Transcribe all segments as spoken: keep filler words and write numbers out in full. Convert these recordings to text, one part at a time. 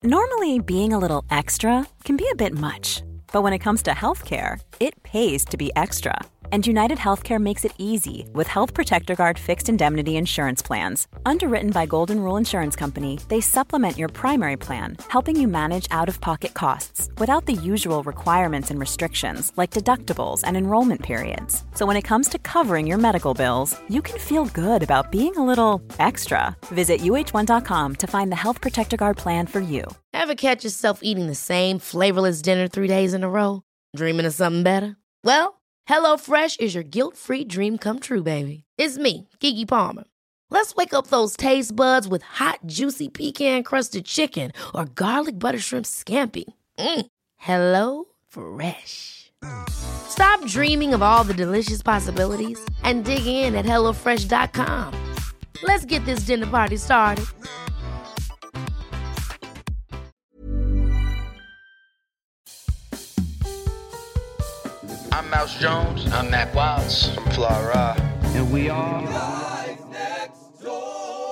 Normally, being a little extra can be a bit much, but when it comes to healthcare, it pays to be extra. And United Healthcare makes it easy with Health Protector Guard fixed indemnity insurance plans. Underwritten by Golden Rule Insurance Company, they supplement your primary plan, helping you manage out-of-pocket costs without the usual requirements and restrictions like deductibles and enrollment periods. So when it comes to covering your medical bills, you can feel good about being a little extra. Visit U H one dot com to find the Health Protector Guard plan for you. Ever catch yourself eating the same flavorless dinner three days in a row? Dreaming of something better? Well, HelloFresh is your guilt-free dream come true, baby. It's me, Keke Palmer. Let's wake up those taste buds with hot, juicy pecan-crusted chicken or garlic butter shrimp scampi. Mm. Hello Fresh. Stop dreaming of all the delicious possibilities and dig in at hello fresh dot com. Let's get this dinner party started. I'm Mouse Jones. I'm Mac Wilds. I'm Fly And we are Guys Next Door.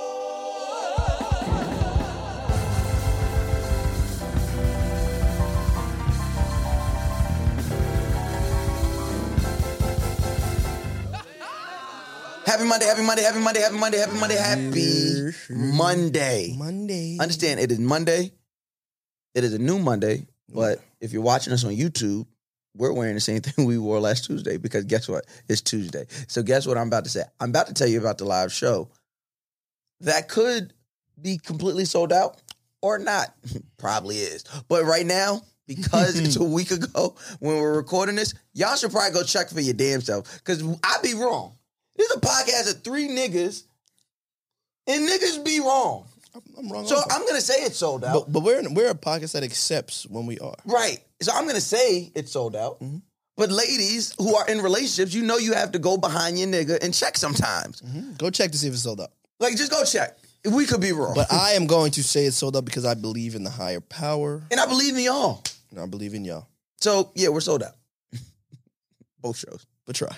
Happy Monday, happy Monday, happy Monday, happy Monday, happy Monday, happy Monday. Monday. Understand, it is Monday. It is a new Monday, but if you're watching us on YouTube, we're wearing the same thing we wore last Tuesday because guess what? It's Tuesday. So guess what I'm about to say? I'm about to tell you about the live show that could be completely sold out or not. Probably is. But right now, because it's a week ago when we're recording this, y'all should probably go check for your damn self because I'd be wrong. This is a podcast of three niggas and niggas be wrong. I'm wrong. So also. I'm going to say it's sold out. But, but we're, we're a podcast that accepts when we are. Right. So I'm going to say it's sold out. Mm-hmm. But ladies who are in relationships, you know you have to go behind your nigga and check sometimes. Mm-hmm. Go check to see if it's sold out. Like, just go check. We could be wrong. But I am going to say it's sold out because I believe in the higher power. And I believe in y'all. And I believe in y'all. So, yeah, we're sold out. Both shows. But try.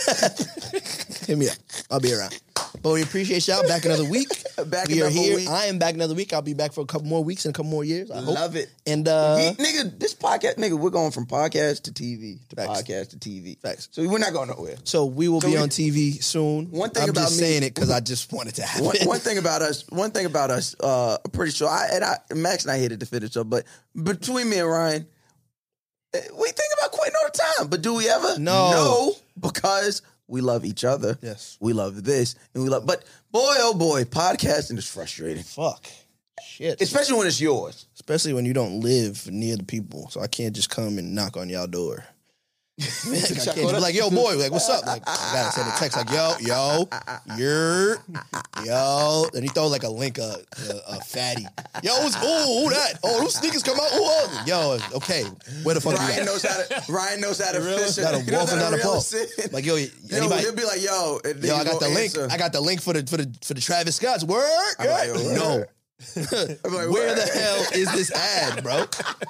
Hit me up. I'll be around. But we appreciate y'all. Back another week. Back we are another here. week. I am back another week. I'll be back for a couple more weeks and a couple more years. I Love hope. it. And uh, he, nigga, this podcast, nigga, we're going from podcast to T V to Facts. podcast to T V. Facts. So we're not going nowhere. So we will So be we- on T V soon. One thing I'm about just me- saying it because I just want it to happen. One, one thing about us, one thing about us, uh, I'm pretty sure, I, and I, Max and I hated to finish up, but between me and Ryan, eh, we think about quitting all the time. But do we ever? No. No, because we love each other. Yes. We love this, and we love, but boy, oh boy, podcasting is frustrating. Fuck. Shit. Especially when it's yours. Especially when you don't live near the people. So I can't just come and knock on y'all door. Like, I can't just be like, yo, boy, like, what's up? Like, I gotta send a text like, yo, yo, you're, yo. Then he throw like a link, a, a, a fatty. Yo, what's, oh, who that? Oh, those sneakers come out. Who are they? Yo, okay, where the fuck you Ryan at? knows how to. Ryan knows how to fish. Got a He knows wolfing how to down the reel pole. us in. Like, yo, Yo, anybody? he'll be like, yo, and then Yo, you I got go the link. answer. I got the link for the for the for the Travis Scott's. Word? I'm like, yo, no. word. I'm like, Where word. the hell is this ad, bro?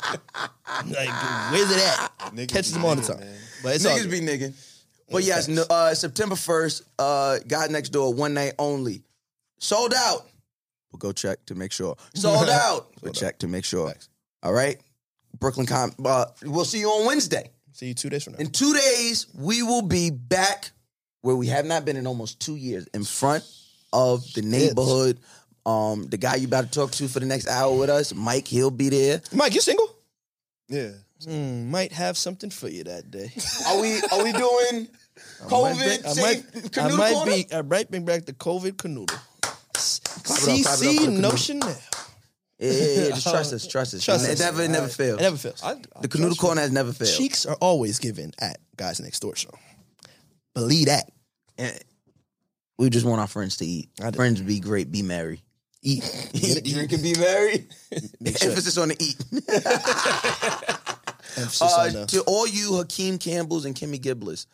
Like, where's it at? Niggas Catches be them all the niggas, time. man. But it's all Niggas good. be nigging. But yes, no, uh, September first, uh, God Next Door, one night only. Sold out. But go check to make sure. Sold out. But check to make sure. Thanks. All right? Brooklyn Com. Uh, we'll see you on Wednesday. See you two days from now. In two days, we will be back where we have not been in almost two years, in front of the neighborhood. Um, the guy you about to talk to for the next hour with us, Mike, he'll be there. Mike, you single? Yeah. Mm, might have something for you that day. Are we Are we doing COVID? I safe might, I canoodle might corner? be. I might bring back the COVID canoodle. Clap it up, clap it up C for C the no canoodle. Chanel. Yeah, yeah, yeah, just trust us, trust us. Trust it us. never, it never It fails. never fails. I, I The canoodle trust corner has never failed. Cheeks are always given at Guys Next Door show. Believe that. And we just want our friends to eat. I do. Friends be great, be merry. Eat. Eat, drink, and be merry. Make sure. Emphasis on the eat. Emphasis Uh, on the- to all you Hakeem Campbells and Kimmy Gibblers.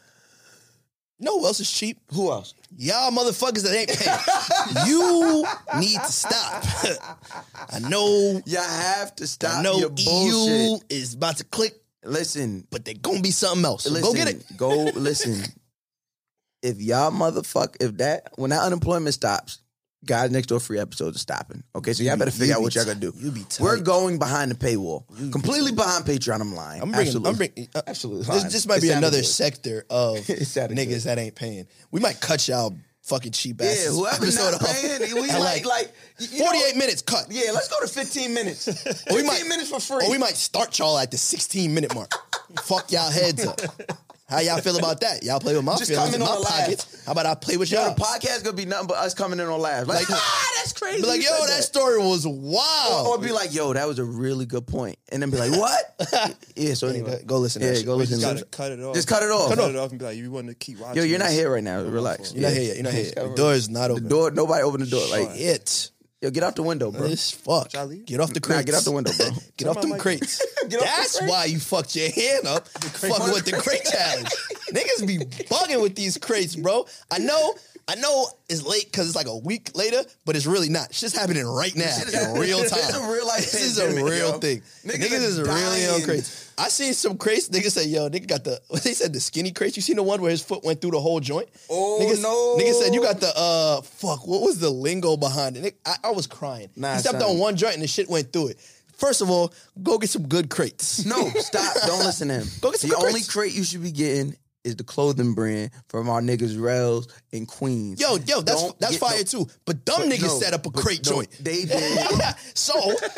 You know who else is cheap? Who else? Y'all motherfuckers that ain't paying. You need to stop. I know. Y'all have to stop I know your E U bullshit. is about to click, Listen, but they're gonna be something else. So listen, go get it. Go listen. If y'all motherfucker, if that when that unemployment stops, Guys Next Door free episodes are stopping. Okay, so y'all better figure out what y'all gonna do. You be tight. We're going behind the paywall, you completely be behind Patreon. I'm lying. I'm bringing. Absolutely. I'm bringing. Uh, Absolutely. This, this might It be sounded another good. sector of sounded niggas good. that ain't paying. We might cut y'all fucking cheap asses. Yeah, whoever's episode not off. paying, we And like like you know- forty-eight minutes cut. Yeah, let's go to fifteen minutes. Or fifteen we might, minutes for free. Or we might start y'all at the sixteen minute mark. Fuck y'all heads up. How y'all feel about that? Y'all play with my Just feelings in come in my on the pockets. How about I play with Yo, y'all? the podcast gonna be nothing but us coming in on laughs. Like, Like- ah, that's crazy. Be like, You yo, said that story was wild. Or, or be like, yo, that was a really good point. And then be like, what? Yeah, so anyway. Go listen to Yeah, that shit. go We listen just to gotta it. cut it off. Just cut it off. Cut Cut it off and be like, you want to keep watching. Yo, you're not this. here right now. Relax. You're not here yet. You're not here yet. The door is not The open. door, nobody open the door. Like, It. yo, get out the window, bro. This fuck. Should I leave? Get off the Nah, crates. get out the window, bro. Get Turn off my them mic- crates. Get off the That's crate. why you fucked your hand up. Fucking with the crate challenge. Niggas be bugging with these crates, bro. I know, I know it's late because it's like a week later, but it's really not. Shit's happening right now in real time. It's a real life This is a pandemic, real yo. thing. Niggas Niggas, are is really on dying. crates. I seen some crates. Niggas say, yo, nigga got the, what they said, the skinny crates. You seen the one where his foot went through the whole joint? Oh, niggas, no. Niggas said, you got the, uh, fuck, what was the lingo behind it? Nigga, I, I was crying. Nah, he stepped son. on one joint and the shit went through it. First of all, go get some good crates. No, stop. Don't listen to him. Go get some The good only crates. crate you should be getting is the clothing brand from our niggas Rels in Queens. Yo, yo, that's Don't that's get- fire no, too. But dumb but niggas no, set up a but crate no, joint. They did. So,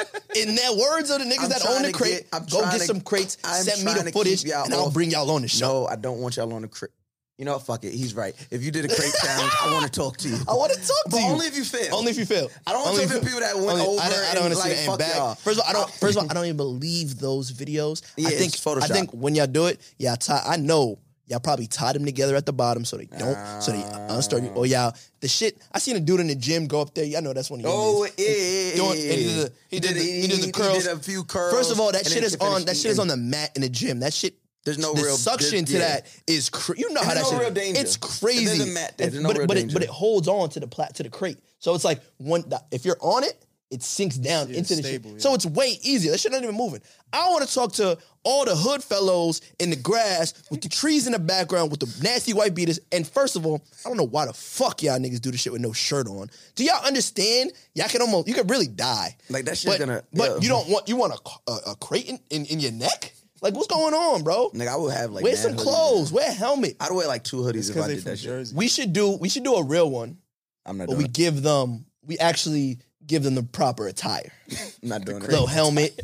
in their words of the niggas I'm that trying own the to crate, get- I'm go trying get to- some crates, I'm send me trying the to footage, keep y'all and I'll off. bring y'all on the show. No, I don't want y'all on the crate. You know what? Fuck it. He's right. If you did a crate challenge, I want to talk to you. I want to talk to But you. only if you fail. Only if you fail. I don't want Only to if talk to you- people that went only- over I don't, I and, don't understand like, and fuck back. y'all. First of all, I don't. First of all, I don't even believe those videos. Yeah, I think it's Photoshop. I think when y'all do it, y'all tie. I know y'all probably tie them together at the bottom so they don't. so they unstart. Or y'all the shit. I seen a dude in the gym go up there. Y'all know that's one of your Oh, niggas. yeah, yeah, Doing- yeah, and he yeah. did the, he did the, He he did the curls. He did a few curls. First of all, that and shit then is he finished on. That shit is eating. on the mat in the gym. That shit. There's no the real- suction there's- to yeah. that is cra- you know And how that there's no shit. real danger. It's crazy. There's a mat there. And- There's no but, real but danger. It, but it holds on to the plat to the crate. So it's like one. If you're on it, it sinks down Yeah, into the stable, shit. yeah. So it's way easier. That shit not even moving. I want to talk to all the hood fellows in the grass with the trees in the background with the nasty white beaters. And first of all, I don't know why the fuck y'all niggas do this shit with no shirt on. Do y'all understand? Y'all can almost you could really die. Like, that shit's but, gonna- But yeah. you don't want you want a, a, a crate in, in, in your neck? Like what's going on, bro? Nigga, I would have like Wear mad some hoodies. clothes. Wear a helmet. I'd wear like two hoodies if Because I they did from that shit. Jersey. We should do we should do a real one, I'm not but doing we it. give them we actually give them the proper attire. I'm not doing it. Little helmet.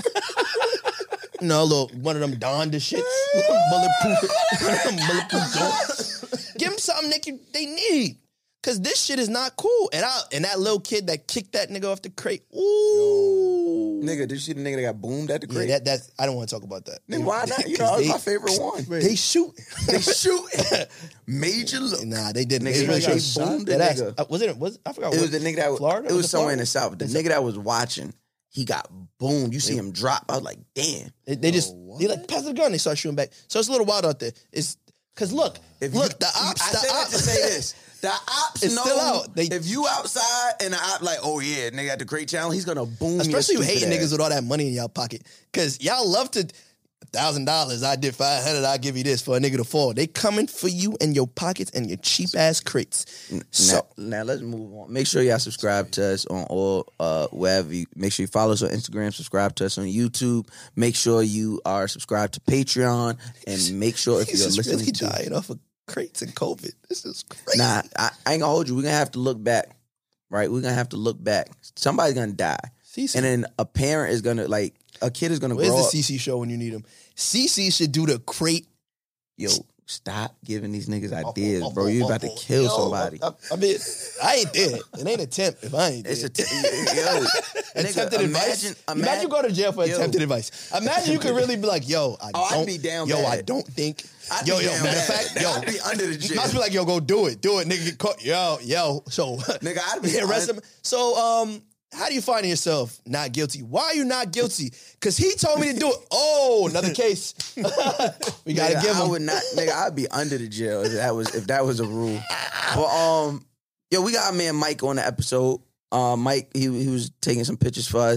No, little one of them Donda shits. bulletproof, one of them bulletproof joints. Give them something that you, they need. Cause this shit is not cool. And I and that little kid that kicked that nigga off the crate. Ooh. Nigga, did you see the nigga that got boomed at the Yeah, crate? that that's I don't want to talk about that. Nigga, why not? You know, Cause that's they- my favorite one. They shoot. They shoot. Major look. Nah, they didn't. Nigga, They he really got shot. boomed That the ass- nigga. uh, was it? Was I forgot? It what- was the nigga that was, Florida. it was somewhere in Florida? the south. The nigga that was watching, he got boomed. You see him drop. I was like, damn. They, they just they like pass the gun. They start shooting back. So it's a little wild out there. It's because look, If look you, the ops. I the said that ops, to say this. The ops It's know still out. They- if you outside and the op like, oh yeah, nigga at the crate challenge, he's gonna boom. Especially you your hating stupid niggas ass. with all that money in y'all pocket. Cause y'all love to thousand dollars. I did five hundred. I give you this for a nigga to fall. They coming for you in your pockets and your cheap ass crates. So Now, now let's move on. Make sure y'all subscribe to us on all uh wherever you make sure you follow us on Instagram, subscribe to us on YouTube. Make sure you are subscribed to Patreon and make sure if he's you're just listening really to dying off of crates and COVID. This is crazy. Nah, I, I ain't gonna hold you. We're gonna have to look back. Right? We're gonna have to look back. Somebody's gonna die. Cece. And then a parent is gonna like a kid is gonna Where's grow the up. C C show when you need him? C C should do the crate. Yo, stop giving these niggas Oh, ideas, oh, bro. oh, You oh, about to oh, kill yo, somebody. I, I mean, I ain't there. It ain't a temp if I ain't there. It's a t- yo, attempted nigga, advice. imagine- Imagine, imagine- you go to jail for yo. attempted advice. Imagine you could really be like, yo, I Oh, I'd don't. be down Yo, bad. I don't think. I'd yo, be yo. down Matter of bad. fact, yo, I'd be under the jail. I'd be like, yo, go do it, do it, nigga. Get caught. Yo, yo. So, Nigga, I'd be yeah, arrest un- him. So, um. How do you find yourself not guilty? Why are you not guilty? Because he told me to do it. Oh, another case. we gotta Nigga, give I him. would not, nigga. I'd be under the jail if that was if that was a rule. But um, yo, we got our man Mike on the episode. Uh, Mike, he he was taking some pictures for us.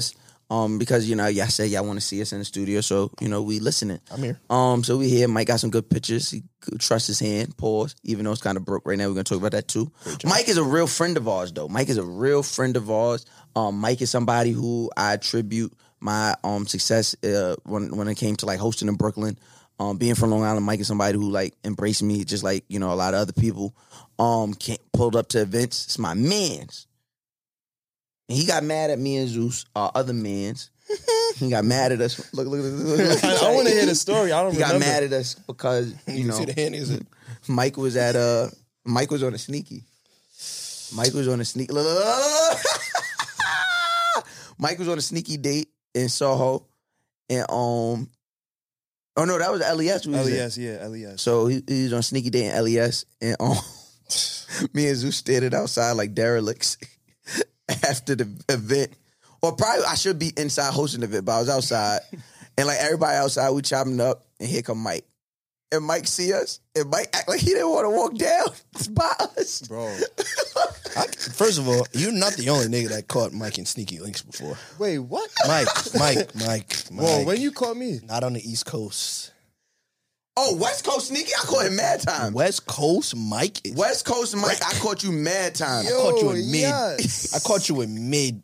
Um, because, you know, y'all say y'all want to see us in the studio, so, you know, we listening. I'm here. Um, so we here. Mike got some good pictures. He trusts his hand. Pause. Even though it's kind of broke right now, we're going to talk about that too. Mike is a real friend of ours, though. Mike is a real friend of ours. Um, Mike is somebody who I attribute my um success uh, when when it came to, like, hosting in Brooklyn. Um, being from Long Island, Mike is somebody who, like, embraced me just like, you know, a lot of other people. Um, can't, pulled up to events. It's my mans. And he got mad at me and Zeus, our other mans. He got mad at us. Look, look, look. look, look. I, I want to hear the story. I don't He remember. got mad at us because, you You know, see the hand? Is it? Mike was at, uh, Mike was on a sneaky. Mike was on a sneaky. Look, look, look, look. Mike was on a sneaky date in Soho. And, um, oh no, that was L E S. we was L E at. S, yeah, L E S. So he, he was on a sneaky date in L E S. And, um, me and Zeus standing outside like derelicts after the event. Or probably I should be inside hosting the event, but I was outside. And like everybody outside, we chopping up, and here come Mike. And Mike see us, and Mike act like he didn't want to walk down by us. Bro. I, first of all, you're not the only nigga that caught Mike in sneaky links before. Wait, what? Mike, Mike, Mike, Mike. Whoa, when you caught me? Not on the East Coast. Oh, West Coast sneaky? I caught him mad time. West Coast Mike is... West Coast Mike, I caught you mad time. I caught you in Yo, mid. yes. I caught you in mid.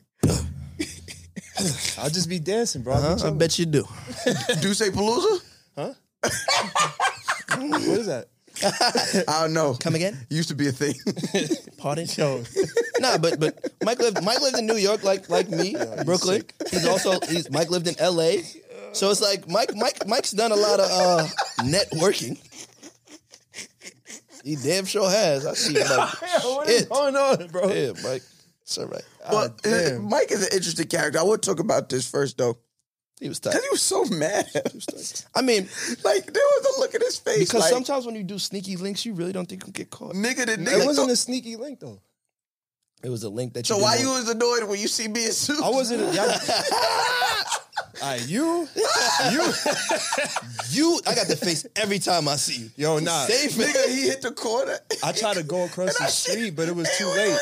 I'll just be dancing, bro. Uh-huh, I bet you do. Do say Palooza? Huh? What is that? I don't know. Come again? Used to be a thing. Pardon? Yo. Nah, but but Mike lived Mike lived in New York like like me, Brooklyn. He's also he's Mike lived in L A. So it's like Mike Mike Mike's done a lot of uh, networking. He damn sure has. I see. Like, What is shit. going on, bro? Yeah, Mike. It's all right. Well, Ah, damn. Mike is an interesting character. I would talk about this first, though. He was tight. Because he was so mad. I mean, Like, there was a look at his face. because like, sometimes when you do sneaky links, you really don't think you'll get caught. nigga, the It nigga. wasn't thought- a sneaky link, though. It was a link that. so you why didn't you want. was annoyed when you see me in suits? I wasn't. Y'all, all right, you, you, You? I got the face every time I see you. yo, nah. Same face. Nigga, he hit the corner. I tried to go across the street, but it was too late.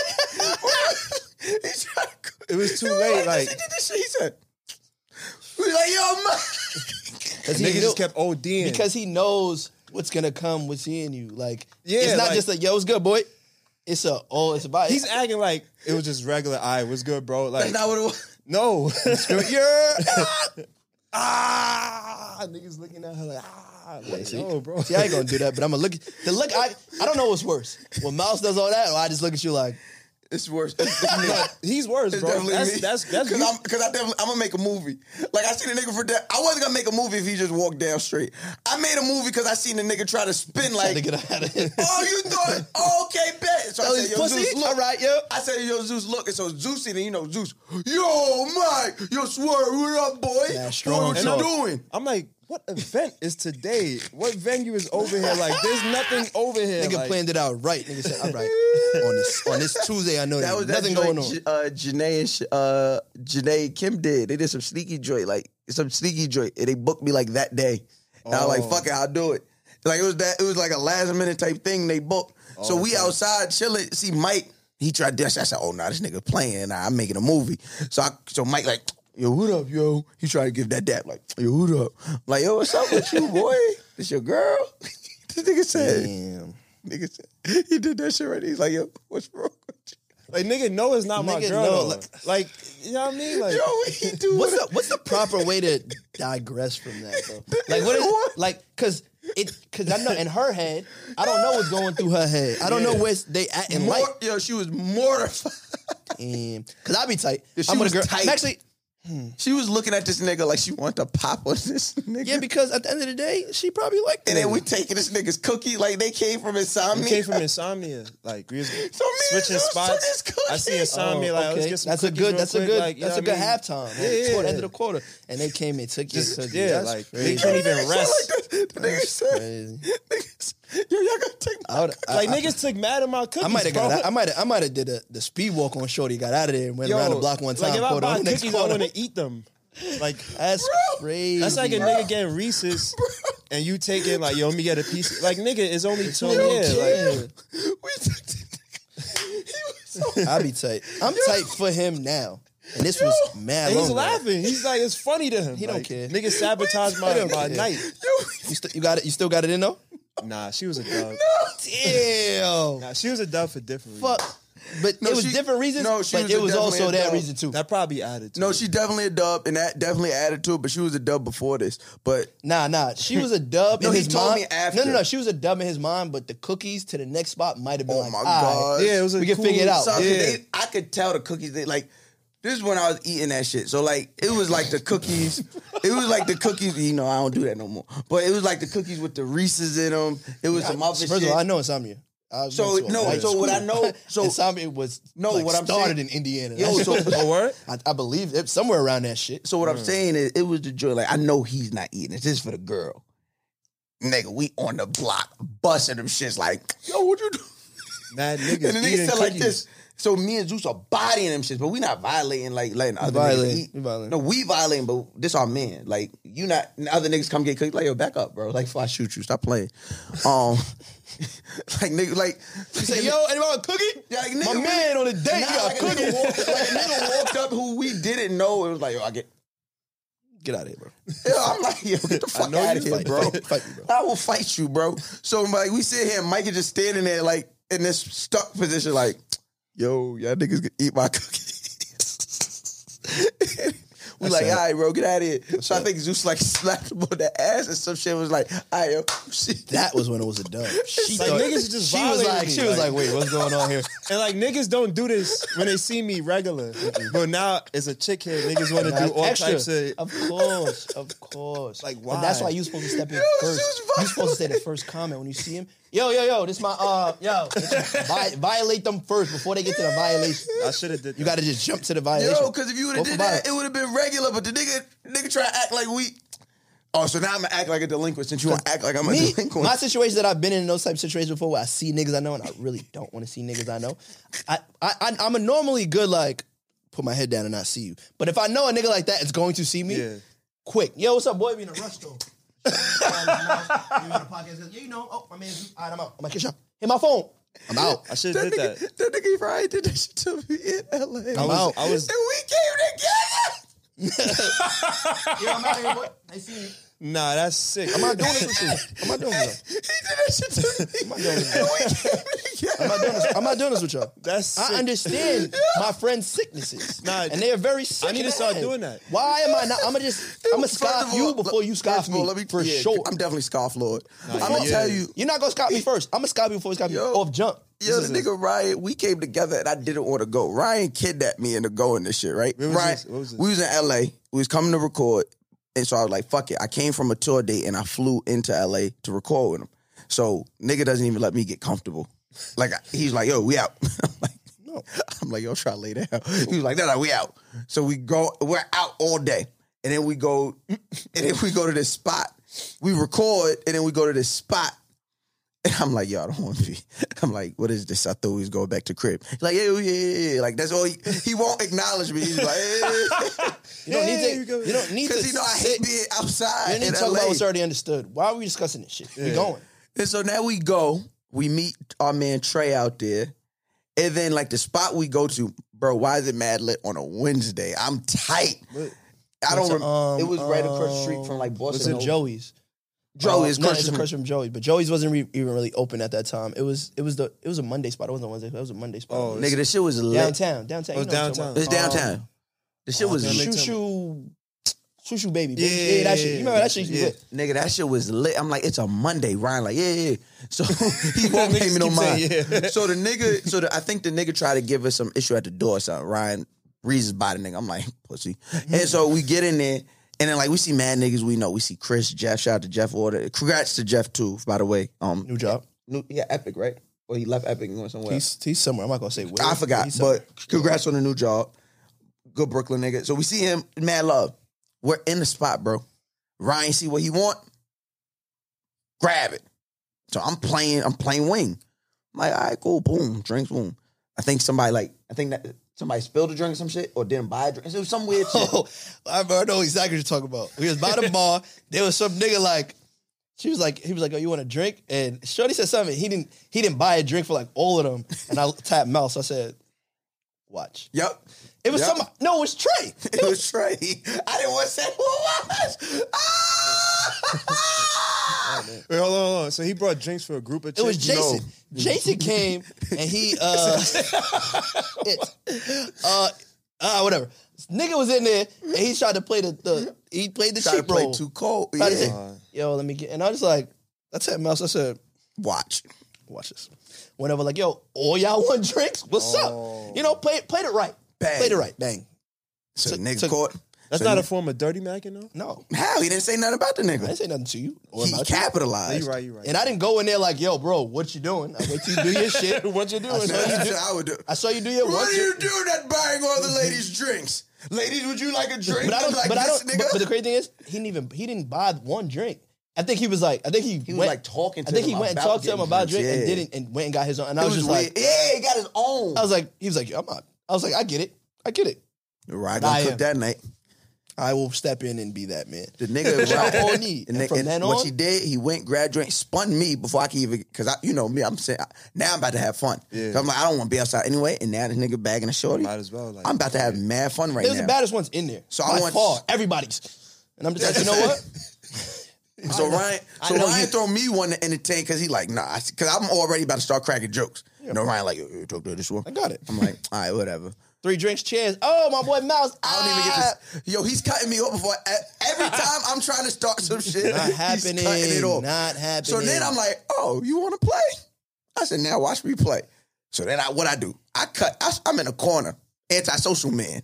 He tried to- It was too He late. He Like did this shit. He said, he was like, yo, man. Because he nigga knew- just kept ODing. because he knows what's gonna come with seeing you. Like, Yeah, it's not like- just a yo, it's good, boy. It's a oh, it's about. he's acting like it was just regular. All right, what's good, bro? Like That's not what it was. no. yeah. ah, niggas looking at her like ah, like, see? no, bro. See, I ain't gonna do that, but I'm gonna look. The look, I I don't know what's worse. When Mouse does all that, or I just look at you like, It's worse. It's definitely, He's worse, it's bro. definitely That's me. that's that's Cause you. I'm, cause I definitely, I'm gonna make a movie. Like I seen a nigga for that. I wasn't gonna make a movie if he just walked down straight. I made a movie because I seen a nigga try to spin trying to like, get out of here. oh, you thought, oh, okay, bet. So I Oh, said, he's yo, pussy? Zeus, look. All right, yo. I said, yo, Zeus, look. And so Zeus seen it, you know, Zeus, yo, Mike, yo, Swerve, what up, boy? Yeah, strong What you talk. doing? I'm like, what event is today? What venue is over here? Like, there's nothing over here. Nigga like, planned it out right. Nigga said, all right, on this on this Tuesday, I know That there's was that nothing joint, going on. J- Uh, Janae and sh- uh, Janae and Kim did. They did some sneaky joint, like some sneaky joint, and they booked me like that day. And I was like, Oh. "Fuck it, I'll do it." Like it was that. It was like a last minute type thing. They booked. so we outside chilling. See Mike. He tried this. I said, "Oh no, nah, this nigga playing. Nah, I'm making a movie." So I, so Mike like, "Yo, what up, yo?" He tried to give that dap like, "Yo, what up?" I'm like, "Yo, what's up with you, boy? This your girl?" This nigga said. Damn. Nigga said he did that shit right. He's like, "Yo, what's wrong with you?" like, nigga, no, it's not my Nigga, girl. no, though. like- Like, you know what I mean? Like, Yo, what he do? What's the what's the proper way to digress from that though? Like what is like because it because I know in her head I don't know what's going through her head. I don't know where they at in Mor- life. yo, she was mortified. Because I be tight. Yeah, she I'm with was a girl. tight. I'm actually She was looking at this nigga like she wanted to pop on this nigga. yeah because at the end of the day she probably liked it. And then we taking this nigga's cookie like they came from insomnia. we came from insomnia. Like, we was So me and switching Zeus took spots. this cookie. I see insomnia. Oh, like, let's okay. get some that's a cookies good. real That's a quick. good. Like, you that's know a good what I mean? halftime. Yeah, yeah, Toward the yeah. end of the quarter, and they came and took Just- your cookie. yeah, That's like, crazy. they couldn't even Nigga said rest. like this. The nigga said, Crazy. nigga said, yo, y'all gotta take my I would, I, Like, I, niggas took mad at my cookies. I might have bro. got. I might. I might have did a, the speed walk on Shorty. Got out of there and went Yo, around the block one time. Like, if I caught her buy on the next cookies, I corner. want to eat them. Like, That's crazy. that's like a nigga getting Reese's and you taking, like, yo, let me get a piece. Like, nigga, it's only two in here. Like, We took the nigga. He was so I be tight. I'm tight for him now. And this was mad And he's long ago. laughing. He's like, it's funny to him. He like, don't care. Niggas sabotage my, don't my care. night. You, st- you got it. You still got it in though. Nah, she was a dub. Damn. Nah, she was a dub for different reasons. Fuck. But No, it was she- different reasons. no, she but was it a was definitely also a that dub. reason too. That probably added to No, it. she's definitely a dub, and that definitely added to it. But she was a dub before this. But Nah, nah. She was a dub No, in he his told mind. me after. No, no, no. She was a dub in his mind, but the cookies to the next spot might have been Oh like, my all God. right, Yeah, it was a we can cool figure it out. So, 'cause Yeah. they, I could tell the cookies. They like this is when I was eating that shit. So like it was like the cookies. It was like the cookies. You know, I don't do that no more. But it was like the cookies with the Reese's in them. It was some other First shit. of all, I know insomnia. I So, went to a no, private so what I school. know- so- insomnia was No, like, what I'm started saying- in Indiana. Yo, That so- shit- Oh, word? I, I believe it somewhere around that shit. So what I'm saying is, it was the joy. Like I know he's not eating it. This is for the girl. Nigga, we on the block busting them shits. Like, yo, what you do? Mad niggas And the nigga eating said like cookies. this. So me and Zeus are bodying them shits, but we not violating like letting other violating. niggas eat. We violating. No, we violating, but this our man. Like you not other niggas come get cookies. Like yo, back up, bro. Like before I shoot you, stop playing. Um, like nigga, like You say, yo, anybody want a cookie? yeah, like, My nigga, man on a date, Nah, you got like, a a cookie. nigga walked, like a nigga walked up who we didn't know. It was like yo, I get. Get out of here, bro. Yeah, I'm like, yo, get the fuck know out you of here, fight. bro. Fight me, bro. I will fight you, bro. So like we sit here, and Mike is just standing there, like in this stuck position, like, yo, y'all niggas can eat my cookies. we That's like, sad. all right, bro, get out of here. so I sad. think Zeus like slapped him on the ass and some shit. Was like, all right, yo, shit. That was when it was a dub. She Like, thought- niggas just she was violated like, me, she was like- like, wait, what's going on here? And like niggas don't do this when they see me regular. But now it's a chick here. Niggas want to do all Extra. types of. Of course, of course. Like, But that's why? why you supposed to step in Yo, first. this is You supposed to say the first comment when you see him. Yo, yo, yo, this my uh, yo. Vi- violate them first before they get to the violation. I should have did. That. You got to just jump to the violation. Yo, because if you would Go have for did that, violence. it would have been regular. But the nigga, nigga try to act like we. Oh, so now I'm gonna act like a delinquent since you want to act like I'm a Me, delinquent. my situations that I've been in those type of situations before, where I see niggas I know and I really don't want to see niggas I know. I, I, I I'm a normally good like put my head down and not see you. But if I know a nigga like that is going to see me, Yeah. quick. Yo, what's up, boy? We in a rush though. You in a podcast? Yeah, you know. Oh, my man. All right, I'm out. I'm like, hit my phone. I'm out. I should that have did nigga, that. that nigga Ryan did that shit to me in L A. I'm was- out. I was. And we came together. Yo, I'm out here, boy. I see you. Nah, that's sick. I'm not doing this with you. I'm not doing this. He did that shit to me. I'm not doing this. And we came together. I'm not doing this. I'm not doing this with y'all. That's sick. I understand my friend's sicknesses. Nah, and they are very sick. I need in to the start head. doing that. Why am I not? I'm gonna just. I'm gonna First scoff of all, you before you scoff first of all, me. let me for yeah, sure. I'm definitely scoff Lord. I'm yeah. gonna tell you, You're not gonna scoff me first. I'm gonna scoff you before you scoff me Yo. off jump. yo, the nigga Ryan, we came together and I didn't want to go. Ryan kidnapped me into going this shit, right? Where was Ryan, this? What was this? we was in L A. We was coming to record, and so I was like, "Fuck it." I came from a tour date and I flew into L A to record with him. So nigga doesn't even let me get comfortable. Like he's like, "Yo, we out." I'm like, "No." I'm like, "Yo, try to lay down." He was like, "No, no, we out." So we go, we're out all day, and then we go, and then we go to this spot. We record, and then we go to this spot. And I'm like, yo, I don't want to be. I'm like, what is this? I thought we was going back to crib. He's like, yeah, yeah, yeah, yeah. Like, that's all he, he won't acknowledge me. He's like, yeah. You don't need Yeah, to. you go. You don't need to. Because, you know, I sit- hate being outside You don't need in to talk L A. about what's already understood. Why are we discussing this shit? We going. And so now we go. We meet our man Trey out there. And then, like, the spot we go to, bro, why is it mad lit on a Wednesday? I'm tight. I don't What's remember. a, um, it was right across the street from, like, What's Boston. it? Joey's. Joey's. Uh, no, across it's the across street. from Joey's, but Joey's wasn't re- even really open at that time. It was. It was the. It was a Monday spot. It wasn't a Wednesday spot. It was a Monday spot. Oh, Nigga, this shit was lit. downtown, downtown. Oh, you know what I'm downtown. talking It's downtown. Um, the shit was okay, lit. makes Shoo shoo, shoo shoo baby. Yeah, baby. Yeah, that shit. You remember that shit? yeah. Yeah. Nigga, that shit was lit. I'm like, it's a Monday. Ryan like, yeah, yeah. So he won't pay me no keep mind. saying, yeah. So the nigga, so the, I think the nigga tried to give us some issue at the door. So Ryan reasons by the nigga. I'm like, pussy. And so we get in there, and then like we see mad niggas we know. We see Chris, Jeff. Shout out to Jeff Order. Congrats to Jeff too, by the way. Um, New job. new, yeah, Epic, right? Or he left Epic and went somewhere. else. He's he's somewhere. I'm not gonna say where. I forgot, he's somewhere. but congrats on the new job. Good Brooklyn nigga. So we see him, mad love. We're in the spot, bro. Ryan see what he want, grab it. So I'm playing, I'm playing wing. I'm like, all right, cool, boom, drinks, boom. I think somebody like, I think that somebody spilled a drink or some shit, or didn't buy a drink. It was some weird shit. Oh, I I know exactly what you're talking about. We was by the bar. There was some nigga like, she was like, he was like, oh, you want a drink? And Shorty said something. He didn't. He didn't buy a drink for like all of them. And I tapped mouse. I said, watch. Yep. It It was Yep. somebody. No, it was Trey. It was Trey. I didn't want to say who it was. Ah! Wait, hold on, hold on. So he brought drinks for a group of It was chicks? Jason. No. Jason came and he uh, it, uh, uh, whatever. Nigga was in there and he tried to play the, the he played the Tried to cheap play role. too cold. Tried to Yeah. say, yo, let me get. And I was like, I said, Mouse. I said, Watch. watch this. Whenever like, yo, all y'all want drinks? What's Oh. up? You know, play played it right. Bang. Played it right. Bang. So, So- nigga so- caught. That's so not a nigga- form of dirty macking, though? No, How? He didn't say nothing about the I nigga. didn't say nothing to you. Or He about you. capitalized. You're right, you're right. And I didn't go in there like, yo, bro, what you doing? I wait till you do your shit. What you doing? I saw That's you do. what I would do. I saw you do your What one. are you doing that buying all the ladies drinks? Ladies, would you like a drink? But I don't. like but I this don't. nigga? But, but the crazy thing is, he didn't even. He didn't buy one drink. I think he was like. I think he. He was, went, like, talking to I think them he went and about talked to him getting about a drinks, drink and yeah. didn't and went and got his own. And I It was, was just weird. like, Yeah, he got his own. I was like, he was like, I'm not. I was like, I get it. I get it. Right, I gonna cook am. that night. I will step in and be that man. The nigga That's right. all I need. And then- from then what on- he did, he went, grabbed drink, spun me before I could even, because I, you know me, I'm saying, now I'm about to have fun. Yeah. So I'm like, I don't want to be outside anyway, and now this nigga bagging a shorty. Might as well. Like, I'm about to have mad fun right There's now. the baddest ones in there. So So I I want- far, everybody's. And I'm just like, you know what? So Ryan, I so know Ryan you- throw me one to entertain because he like, nah, because I'm already about to start cracking jokes. You know, Ryan like, yo, you talk to this one. I got it. I'm like, all right, whatever. Three drinks, cheers. Oh, my boy Mouse. I don't even get this. Yo, he's cutting me off before every time I'm trying to start some shit. Not he's happening. cutting it off. Not happening. So then I'm like, oh, you want to play? I said, now watch me play. So then I, what I do? I cut. I, I'm in a corner, antisocial man.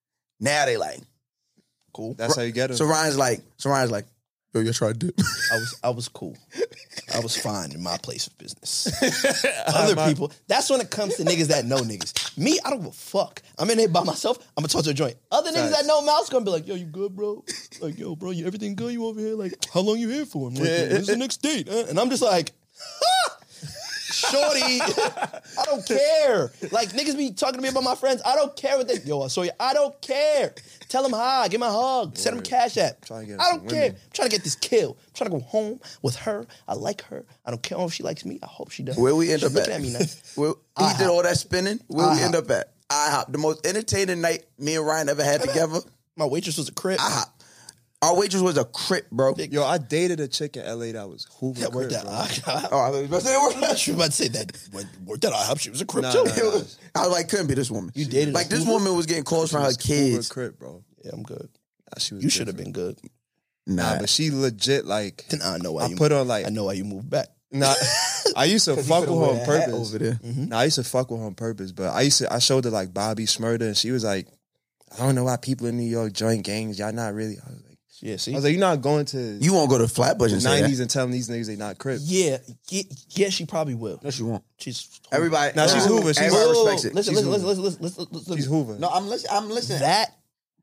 Now they like, cool. That's how you get him. so Ryan's like, so Ryan's like, yo, you try to dip. I was I was cool. I was fine in my place of business. Other people, that's when it comes to niggas that know niggas. Me, I don't give a fuck. I'm in there by myself. I'm gonna talk to a joint. Other niggas Facts. that know Mouse gonna be like, yo, you good, bro? Like, yo, bro, you everything good? You over here? Like, how long you here for? I'm like, when's the next date? Huh? And I'm just like, ha! Shorty, I don't care. Like, niggas be talking to me about my friends. I don't care what they, yo, I saw you. I don't care. Tell them hi, give him a hug, send him cash app. Trying to get I some don't care. women. I'm trying to get this kill. I'm trying to go home with her. I like her. I don't care if she likes me. I hope she does. Where we end She's up looking at? at me nice. Where, he IHOP. did all that spinning. Where we IHOP. end up at? IHOP. The most entertaining night me and Ryan ever had together. My waitress was a crib. IHOP. Our waitress was a crip, bro. Yo, I dated a chick in L A that was Hoover That worked Crip, out. bro. I, Oh, I was about to say, it worked. she was about to say that when worked out. I hope she was a crib Nah, too. nah, nah. I was like, couldn't be this woman. You dated like a this Hoover? woman was getting calls from her Hoover kids. Crip, bro. Yeah, I'm good. Nah, she was You should have different. been good. Nah, Nah, but she legit like. Then I know why I you put on like. I know why you moved back. Nah, I used to fuck with her on purpose. over there. Nah, I used to fuck with her on purpose, but I used to. I showed her like Bobby Shmurda, and she was like, "I don't know why people in New York join gangs. Y'all not really." I was like, Yeah, see. I was like, "You're not going to You won't go to Flatbush and the say that. nineties and telling these niggas they not Crip." yeah, yeah, yeah, she probably will. No, she won't. She's Everybody. Nah, she's Hoover. She's everybody Hoover. respects it. Listen, She's listen, Hoover. listen, listen, listen, listen, listen. She's Hoover. No, I'm listening. I'm listening. That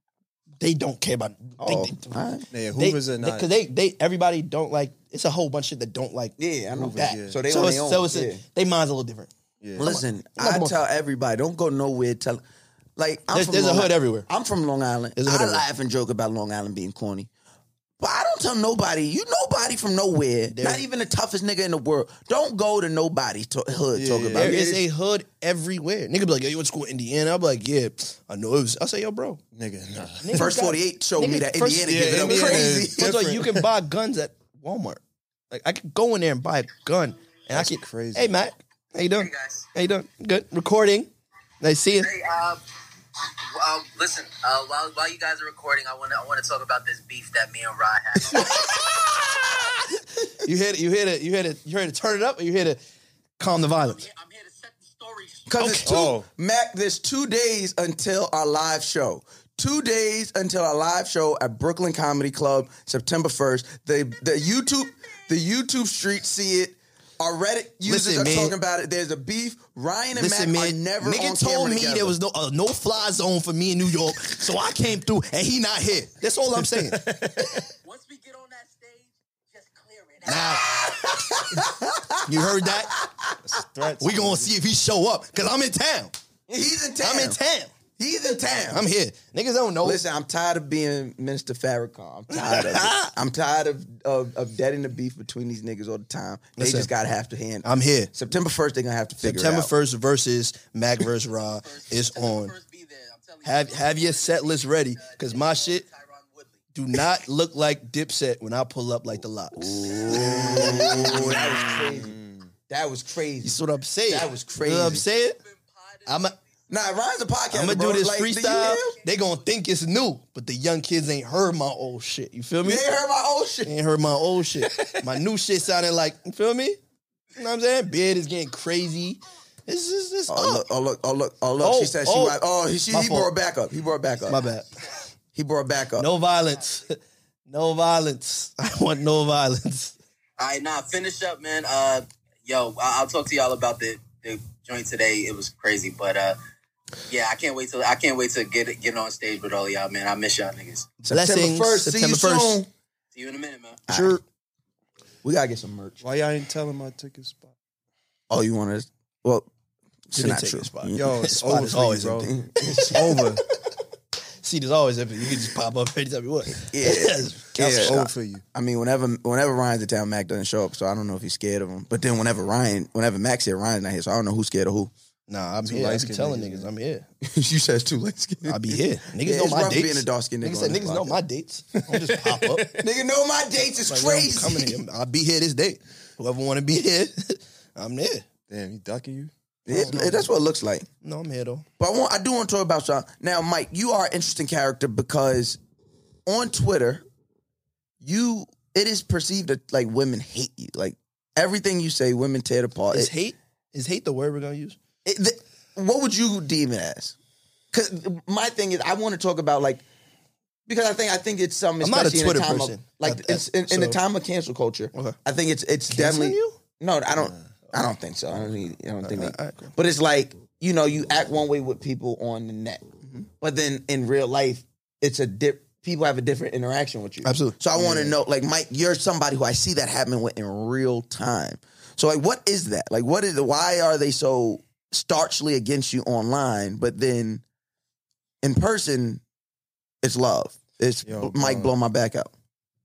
they don't care about. Oh, they, they, all right. Yeah, they, Hoovers are not. because they, they, everybody don't like. It's a whole bunch of shit that don't like. Yeah, I know. that. yeah. So they so on it's, their own. so it's yeah. a, they mind's a little different. yeah. Listen, Come on, I come on. tell everybody, don't go nowhere. Tell, like, I'm There's- from there's a Long hood Island. everywhere. I'm from Long Island. There's a hood I everywhere. laugh and joke about Long Island being corny, but I don't tell nobody. You nobody from nowhere, There- not even the toughest nigga in the world. Don't go to nobody's to- hood talk yeah. about. There it. is a hood everywhere. Nigga be like, yo, you went to school in Indiana? I'll be like, yeah, I know it was. I say, yo, bro. Nigga, nah. niggas First got- forty-eight showed me niggas- that first- Indiana yeah, give it up Indiana crazy. is First of all, you different. can buy guns at Walmart. Like I could go in there and buy a gun, and That's I can. crazy. Hey, Matt, how you doing? Hey, guys. How you doing? Good. Recording. Nice to see you. Hey, uh, uh, listen. Uh, while while you guys are recording, I want to I want to talk about this beef that me and Rod had. You here? To, you here to? You here to? You here to turn it up, or you here to calm the violence? I'm here to set the story. Because it's two, Oh. Mac, there's two days until our live show. Two days until our live show at Brooklyn Comedy Club, September first. The the YouTube the YouTube streets see it. Our Reddit users Listen, are man. talking about it. There's a beef. Ryan and Listen, Mac man. are never nigga on told camera me together. there was no uh, no fly zone for me in New York, so I came through, and he not here. That's all I'm saying. Once we get on that stage, just clear it out. Now, you heard that? Threats. We gonna see if he show up, cause I'm in town. He's in town. I'm in town. He's in town. I'm here. Niggas don't know. Listen, I'm tired of being Minister Farrakhan. I'm tired of it. I'm tired of, of of deading the beef between these niggas all the time. They Listen, just gotta have to handle. I'm here. September first, they're gonna have to figure September it out. first versus Mac versus Raw is September on. first, be there. I'm have have your set list ready, because my shit do not look like Dipset when I pull up like the locks. Ooh, that was crazy. That was crazy. You see what I'm saying? That was crazy. You know what I'm saying? I'm a, Nah, Ryan's a podcast. I'm gonna bro. do this like, freestyle. They gonna think it's new, but the young kids ain't heard my old shit. You feel me? They ain't heard my old shit. They ain't heard my old shit. My new shit sounded like, you feel me? You know what I'm saying? Beard is getting crazy. It's just, it's Oh up. look, oh look, oh look, oh look. Oh, she said she oh. was, oh, he, she, My he fault. brought it back up. He brought it back up. My bad. He brought it back up. No violence. No violence. I want no violence. All right, nah, finish up, man. Uh, yo, I- I'll talk to y'all about the, the joint today. It was crazy, but uh, yeah, I can't wait till I can't wait to get get on stage with all y'all, man. I miss y'all niggas. Blessings. September first. September See you first. soon. See you in a minute, man. Sure. We gotta get some merch. Why y'all ain't telling my ticket spot? Oh, you want to? Well, it's You not didn't take true. a spot. Yo, it's Spot over is for you, always bro. empty. It's over. See, there's always empty. You can just pop up anytime you want. Yeah. It's It's Yeah. over for you. I mean, whenever whenever Ryan's in town, Mac doesn't show up, so I don't know if he's scared of him. But then whenever Ryan, whenever Mac's here, Ryan's not here, so I don't know who's scared of who. Nah, I'm Too here. I be light-skinned telling niggas, niggas I'm here. you said it's too late. I be here. Niggas Yeah, know it's my rough dates. being a dark-skinned nigga Niggas on said this niggas know podcast. my dates. I don't just pop up. Nigga know my dates is Like, yo, I'm crazy. coming here. I'll be here this day. Whoever want to be here, I'm there. Damn, he ducking you? It- it- that's what it looks like. No, I'm here though. But I want, I do want to talk about y'all. Now, Mike, you are an interesting character because on Twitter, you it is perceived that like women hate you. Like everything you say, women tear it apart. Is It- hate? Is hate the word we're gonna use? it- the- what would you deem it as? Because my thing is, I want to talk about like because I think I think it's some I'm not a especially Twitter in the time person. of like That- it's in, in the so- time of cancel culture. Okay. I think it's it's Canceling definitely you? no. I don't. I don't think so. I don't. think- I don't think. Uh, they, alright, cool. But it's like you know, you act one way with people on the net, Mm-hmm. but then in real life, it's a dip. People have a different interaction with you. Absolutely. So I want to know, like, Mike, you're somebody who I see that happening with in real time. So like, what is that? Like, what is? Why are they so starchly against you online, but then in person, it's love. It's Yo, Mike, bro. blow my back out.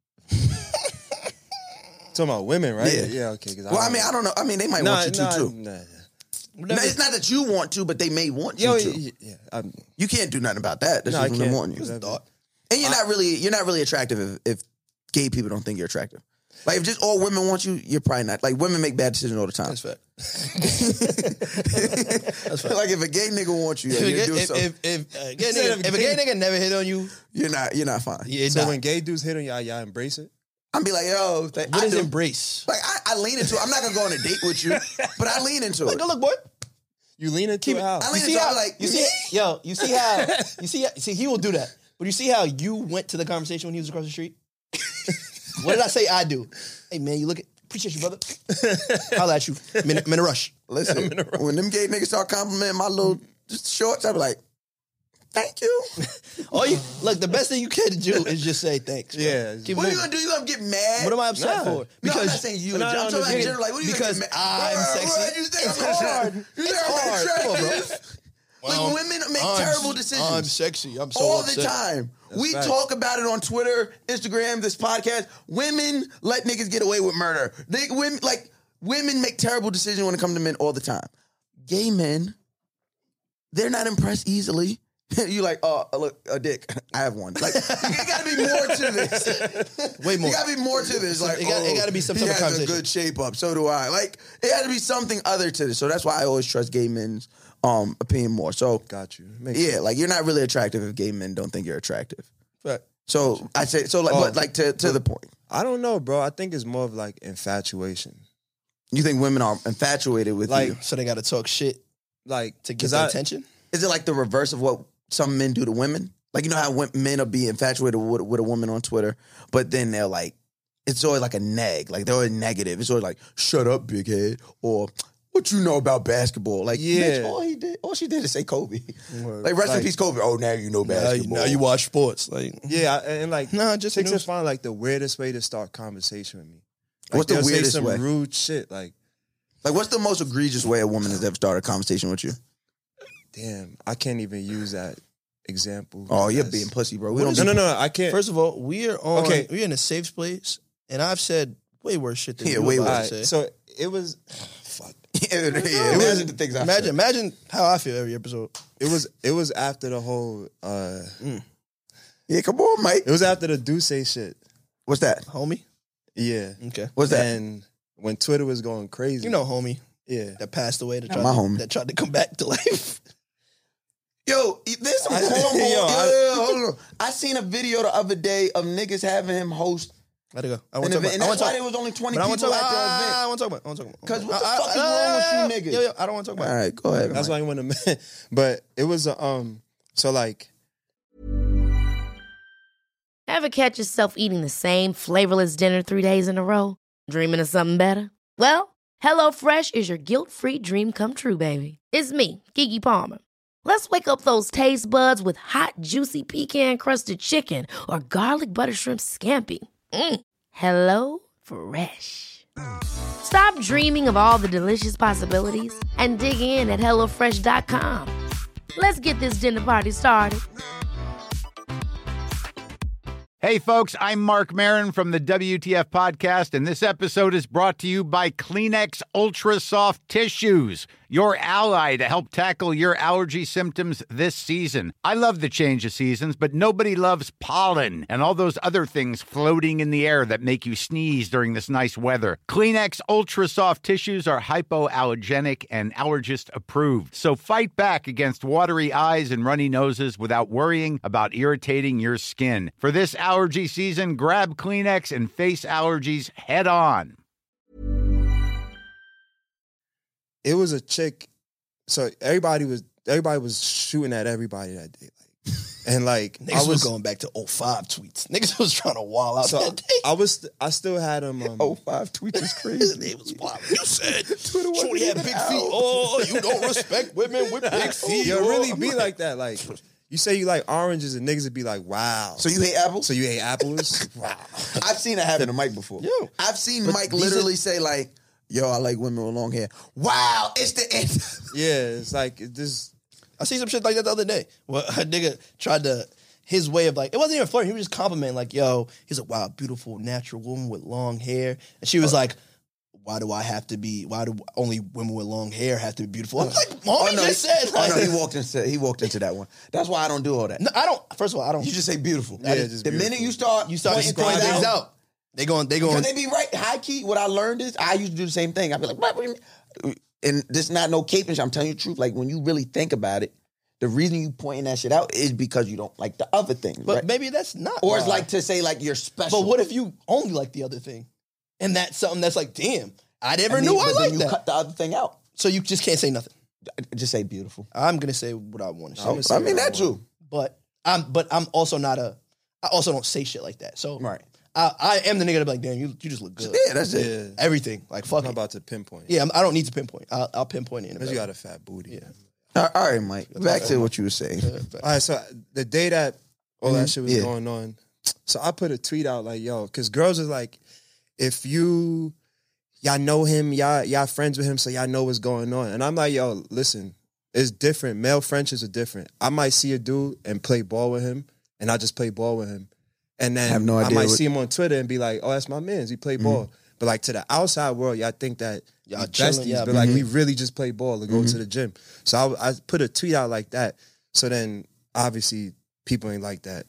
Talking about women, right? Yeah. Yeah, okay. 'cause Well, I mean, I don't know. I mean, they might Nah, want you nah, to too. nah. No, it's not that you want to, but they may want Yo, you to. yeah, yeah, I'm- You can't do nothing about that. That's No, I just them can't. wanting you. Just thought. And you're not really you're not really attractive if, if gay people don't think you're attractive. Like if just all women want you, you're probably not. Like women make bad decisions all the time. That's fact. Like if a gay nigga wants you, If, you if, do if, something, if, if, uh, gay nigga, if a gay nigga never hit on you, you're not you're not fine. yeah, So nah. when gay dudes hit on y'all, y'all embrace it? I'm be like, yo, th- What I is do. embrace? Like I, I lean into it. I'm not gonna go on a date with you, but I lean into Like, it. go look, boy. You lean into Keep it it- how? I You lean see into it. how, I'm like, you see, yo, you see how, you see, how, see, he will do that. But you see how you went to the conversation when he was across the street? What did I say I do? Hey, man, you look at, appreciate you, brother. Holla at you. I'm in, I'm in a rush. Listen, when them gay niggas start complimenting my little shorts, I be like, thank you. All you, look, the best thing you can do is just say thanks. bro. Yeah. Keep What are you moving. gonna do? You gonna get mad? What am I upset Nah. for? No, I'm Because not saying you. No, no, I'm no, talking about in nigga, general. Like, what are you because gonna get I'm mad? sexy. What, you think It's I'm hard. You It's think I'm hard. Come on, bro. attractive? Like Um, women make I'm- terrible decisions. I'm sexy. I'm so all upset. the time. We facts. talk about it on Twitter, Instagram, this podcast. Women let niggas get away with murder. They women like women make terrible decisions when it comes to men all the time. Gay men, they're not impressed easily. You like, oh, look, a dick. I have one. Like, it got to be more to this. Way more. It got to be more to this. So Like, it got- it oh, gotta be some he type of has a conversation. good shape up. So do I. Like, it had to be something other to this. So that's why I always trust gay men's um, opinion more. So Got you. Makes yeah, sense. like you're not really attractive if gay men don't think you're attractive. Fact. So I say so, like, Oh, but like to to the point. I don't know, bro. I think it's more of like infatuation. You think women are infatuated with Like- you? So they got to talk shit Like to get 'cause their I- attention? Is it like the reverse of what some men do to women? Like you know how when- men are being infatuated with, with a woman on Twitter, but then they're like, it's always like a neg, like they're always negative. It's always like, "Shut up, big head," or "What you know about basketball?" Like, Yeah. bitch, all he did, all she did is say Kobe. Word. Like, rest in Like- peace, Kobe. Oh, now you know Now you, basketball. now you watch sports. Like, Yeah, I- and like Nah, just chicks news. will find like the weirdest way to start conversation with me. Like, What's the they'll weirdest say some way? rude shit like, Like, what's the most egregious way a woman has ever started a conversation with you? damn, I can't even use that example. Oh, you're because- being pussy, bro. We What don't is be No, no, no. I can't. first of all, we are on. Okay. We're in a safe place, and I've said way worse shit than Yeah, you way about All to right, say. so it was fuck. yeah, imagine the things I imagine, said. imagine how I feel every episode. It was it was after the whole. Uh, Mm. Yeah, come on, Mike. It was after the Duce shit. What's that? Homie? Yeah. Okay. What's that? And when Twitter was going crazy, You know homie yeah, that passed away that Not tried, my to, homie. that tried to come back to life. Yo, there's some I- cornball. yo, Yo, I- yo, yo, hold on. I seen a video the other day of niggas having him host Gotta go. I an want to talk event. about And I that's want why to there talk was only twenty But I want to people talk at the about event. I want to talk about I want to talk about. 'Cause what the I- fuck I- is wrong with you yeah, niggas? Yeah, yeah, I don't want to talk about All right, go ahead. that's Mike. why I want to. But it was a um. So like, Ever catch yourself eating the same flavorless dinner three days in a row? Dreaming of something better? Well, HelloFresh is your guilt-free dream come true, baby. It's me, Keke Palmer. Let's wake up those taste buds with hot, juicy pecan-crusted chicken or garlic butter shrimp scampi. Mm. Hello Fresh. Stop dreaming of all the delicious possibilities and dig in at hello fresh dot com. Let's get this dinner party started. Hey, folks, I'm Mark Maron from the W T F Podcast, and this episode is brought to you by Kleenex Ultra Soft Tissues, your ally to help tackle your allergy symptoms this season. I love the change of seasons, but nobody loves pollen and all those other things floating in the air that make you sneeze during this nice weather. Kleenex Ultra Soft Tissues are hypoallergenic and allergist approved, so fight back against watery eyes and runny noses without worrying about irritating your skin. For this allergy season, grab Kleenex and face allergies head on. it was a chick. So everybody was everybody was shooting at everybody that day, like, and like Niggas I was, was going back to oh five tweets. Niggas was trying to wall out So that day. I was I still had him. Um, Oh, five tweets is His crazy. name was wild. You said Twitter wasn't Shorty had even big out. feet. Oh, you don't respect women with big feet. Yo, Oh, really I'm be like that. Like you say you like oranges, and niggas would be like, "Wow." So you hate apples? So you hate apples? Wow. I've seen it happen to Mike before. Yo. I've seen But Mike these literally say like, "Yo, I like women with long hair." Wow, it's the end. Yeah, it's like it just. I see some shit like that the other day. Well, a nigga tried to, his way of like, it wasn't even flirting. He was just complimenting, like, yo, he's a wow, beautiful, natural woman with long hair. And she was like, why do I have to be, why do only women with long hair have to be beautiful? I'm like, mom, Oh, no, just he, said, like, oh, no, he walked into he walked into that one. That's why I don't do all that. No, I don't, first of all, I don't. You just say beautiful. Yeah, That is- just the beautiful. minute you start You start pointing pointing things things out, out. They going, they going. Can they be right? High key, what I learned is I used to do the same thing. I'd be like, what? what do you mean? And this is not no caping shit. I'm telling you the truth. Like when you really think about it, the reason you pointing that shit out is because you don't like the other things. But right? maybe that's not. Or it's why. like to say like you're special. But what if you only like the other thing? And that's something that's like, damn, I never I mean, knew I but then liked you that. cut the other thing out. So you just can't say nothing. Just say beautiful. I'm gonna say what I want to say. I'm gonna say I mean what I that want. too. But I'm but I'm also not a I also don't say shit like that. So Right. I, I am the nigga to be like, damn, you you just look good. Yeah, that's it. Yeah, Everything. Like fuck I'm it. about to pinpoint. Yeah, I'm, I don't need to pinpoint. I'll, I'll pinpoint it in a because you minute. got a fat booty. Yeah. All right, all right, Mike. Back to what you were saying. All right, so the day that all that Mhm. shit was Yeah. going on, so I put a tweet out like, yo, because girls are like, if you, y'all know him, y'all, y'all friends with him, so y'all know what's going on. And I'm like, yo, listen, it's different. Male friendships are different. I might see a dude and play ball with him, and I just play ball with him. And then Have no I idea might what- see him on Twitter and be like, oh, that's my man's. He play ball. But like to the outside world, y'all think that Y'all y'all chilling, besties, yeah, but like mhm. we really just play ball or go to the gym. So I, I put a tweet out like that. So then obviously people ain't like that.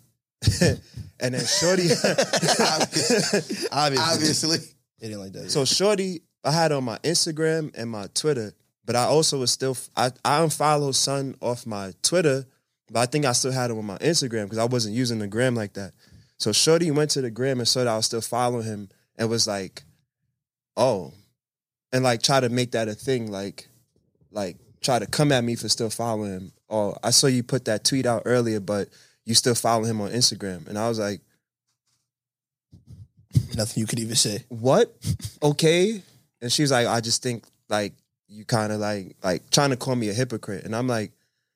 And then Shorty, Obviously. Obviously. It ain't like that. so Shorty, I had on my Instagram and my Twitter, but I also was still, I, I unfollowed Son off my Twitter, but I think I still had him on my Instagram because I wasn't using the gram like that. So Shorty went to the gram and saw that I was still following him and was like, oh, and like try to make that a thing, like, like try to come at me for still following him. Oh, I saw you put that tweet out earlier, but you still follow him on Instagram. And I was like, nothing you could even say. what? Okay. And she was like, I just think like you kind of like like trying to call me a hypocrite. And I'm like,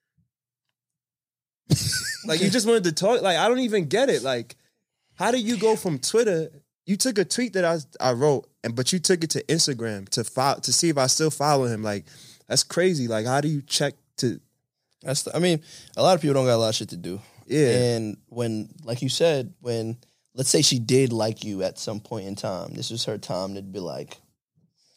like you just wanted to talk. Like I don't even get it. Like, how do you go from Twitter? You took a tweet that I I wrote, and but you took it to Instagram to follow, to see if I still follow him. Like that's crazy. Like how do you check to? That's the, I mean, a lot of people don't got a lot of shit to do. Yeah. And when, like you said, when let's say she did like you at some point in time, this was her time to be like,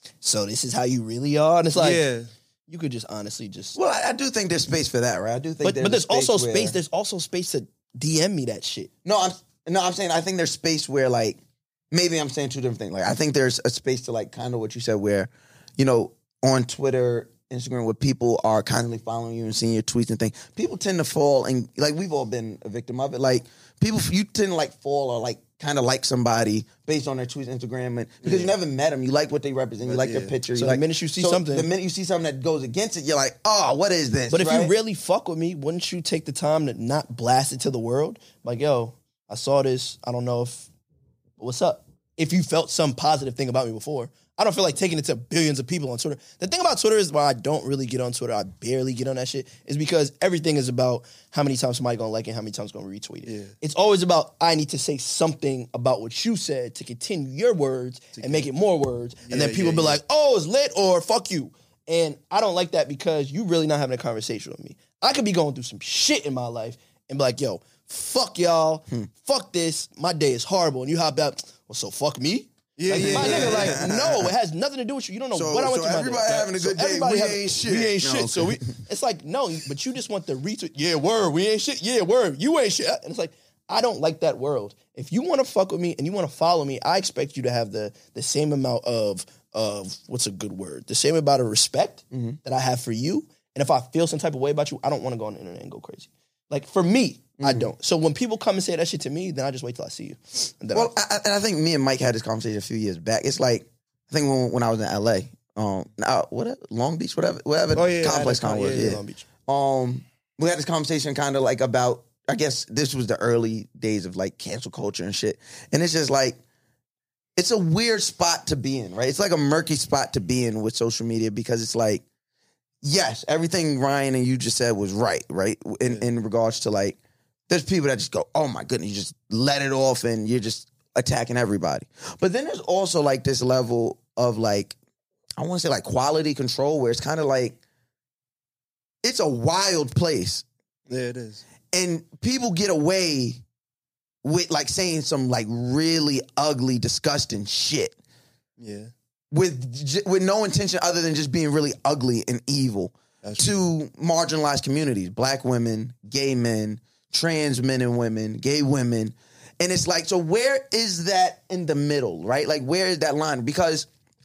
so this is how you really are. And it's like, yeah. you could just honestly just. Well, I, I do think there's space for that, right? I do think, but there's but there's a space also where, space. There's also space to D M me that shit. No, I'm no, I'm saying I think there's space where like maybe I'm saying two different things. Like I think there's a space to like kind of what you said where, you know, on Twitter, Instagram, where people are constantly following you and seeing your tweets and things. People tend to fall and like we've all been a victim of it. Like people, you tend to like fall or like kind of like somebody based on their tweets, Instagram, and because yeah. you never met them, you like what they represent, you like yeah. their picture. So you the like, minute you see so something, the minute you see something that goes against it, you're like, oh, what is this? But if right? you really fuck with me, wouldn't you take the time to not blast it to the world? Like, yo, I saw this. I don't know if what's up. If you felt some positive thing about me before. I don't feel like taking it to billions of people on Twitter. The thing about Twitter is why I don't really get on Twitter. I barely get on that shit. Is because everything is about how many times somebody gonna like it, how many times gonna retweet it. Yeah. It's always about I need to say something about what you said to continue your words to and make it more words. Yeah, and then people yeah, be yeah. like, oh, it's lit or fuck you. And I don't like that because you really not having a conversation with me. I could be going through some shit in my life and be like, yo, fuck y'all. Hmm. Fuck this. My day is horrible. And you hop out, well, so fuck me? Yeah, like, yeah, my yeah, nigga, yeah. like, no, it has nothing to do with you. You don't know so, what I went so through. Everybody my having a good so day. We have, ain't shit. We ain't no, shit. okay. So we, it's like, no, but you just want the retweet. Yeah, word. We ain't shit. Yeah, word. You ain't shit. And it's like, I don't like that world. If you want to fuck with me and you want to follow me, I expect you to have the the same amount of, of what's a good word? The same amount of respect mm-hmm. that I have for you. And if I feel some type of way about you, I don't want to go on the internet and go crazy. Like, for me, mm-hmm. I don't. So when people come and say that shit to me, then I just wait till I see you. And then well, I, and I think me and Mike had this conversation a few years back. It's like, I think when, when I was in L A, um, now whatever, Long Beach, whatever, whatever, oh, yeah, complex kind of was, yeah, yeah. Long Beach. Um, we had this conversation kind of like about, I guess this was the early days of like cancel culture and shit. And it's just like, it's a weird spot to be in, right? It's like a murky spot to be in with social media because it's like, yes, everything Ryan and you just said was right, right? In, yeah. in regards to like, there's people that just go, oh my goodness, you just let it off and you're just attacking everybody. But then there's also like this level of like, I want to say like quality control where it's kind of like, it's a wild place. Yeah, it is. And people get away with like saying some like really ugly, disgusting shit. Yeah. With with no intention other than just being really ugly and evil That's to true. marginalized communities, black women, gay men, trans men and women, gay women. And it's like, so where is that in the middle, right? Like, where is that line? Because,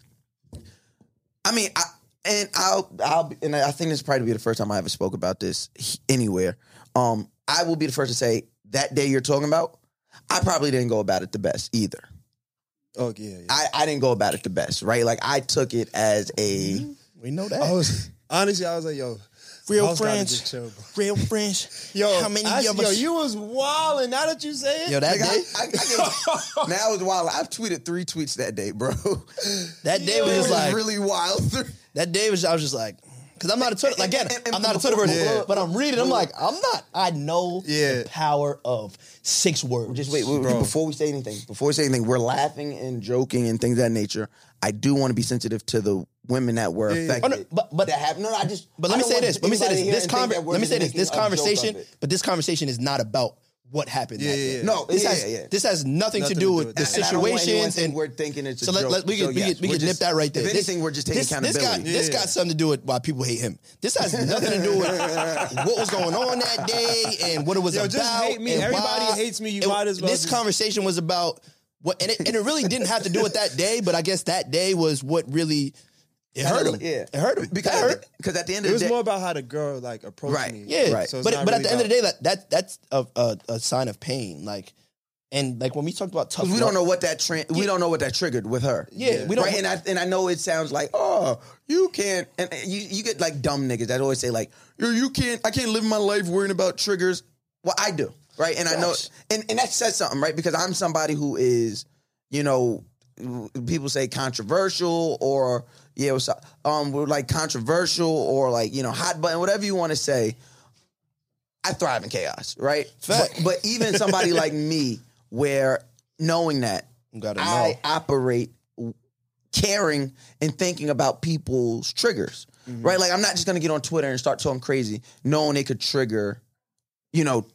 I mean, I, and I'll, I'll, and I think this will probably be the first time I ever spoke about this anywhere. Um, I will be the first to say that day you're talking about, I probably didn't go about it the best either. Oh, yeah, yeah. I, I didn't go about it the best, right? Like, I took it as a... We know that. I was, honestly, I was like, yo... Real friends, chill, real friends. Yo, how many I, of us? Yo, you was wilding. Now that you say it, yo, that like, day, I, I, I get, now it was wild. I've tweeted three tweets that day, bro. That day yo, was just like really wild. That day was. I was just like, because I'm not a Twitter. Like, again, I'm not a Twitter person, yeah. but I'm reading. I'm like, I'm not. I know yeah. the power of six words. Just wait, wait before we say anything. Before we say anything, we're laughing and joking and things of that nature. I do want to be sensitive to the women that were yeah, affected. Oh, no, but but that have, no, no, I just. But let me say this. Let me say this. This conver- Let me say this. This conversation. But this conversation is not about what happened. Yeah, that yeah, day. yeah. No, this yeah, has yeah, yeah. this has nothing, nothing to do with, with the and situations. And we're thinking it's a so joke. let, let, we so can, yes, we can, we can nip that right there. If this, anything, we're just taking this, accountability. This got, yeah. this got something to do with why people hate him. This has nothing to do with what was going on that day and what it was Yo, about. Just hate me. Everybody why. hates me. You it, might as well. This just... conversation was about what, and it, and it really didn't have to do with that day. But I guess that day was what really. It hurt him. Yeah, it hurt him because hurt. because at the end it of was the day, more about how the girl like approached right. me. Yeah, right. So but but really at the end of the day, that, that that's a, a a sign of pain. Like, and like when we talked about tough, we don't know what that tra- we don't know what that triggered with her. Yeah, yeah. we don't. Right, and I and I know it sounds like oh you can't, and you you get like dumb niggas that always say like you you can't I can't live my life worrying about triggers. Well, I do, right, and Gosh. I know, and and that says something, right, because I'm somebody who is, you know, people say controversial or. Yeah, what's up? Um, we're like controversial or like, you know, hot button, whatever you want to say. I thrive in chaos, right? But, but even somebody like me, where knowing that Gotta know. I operate caring and thinking about people's triggers, mm-hmm. right? Like I'm not just going to get on Twitter and start talking crazy, knowing it could trigger, you know,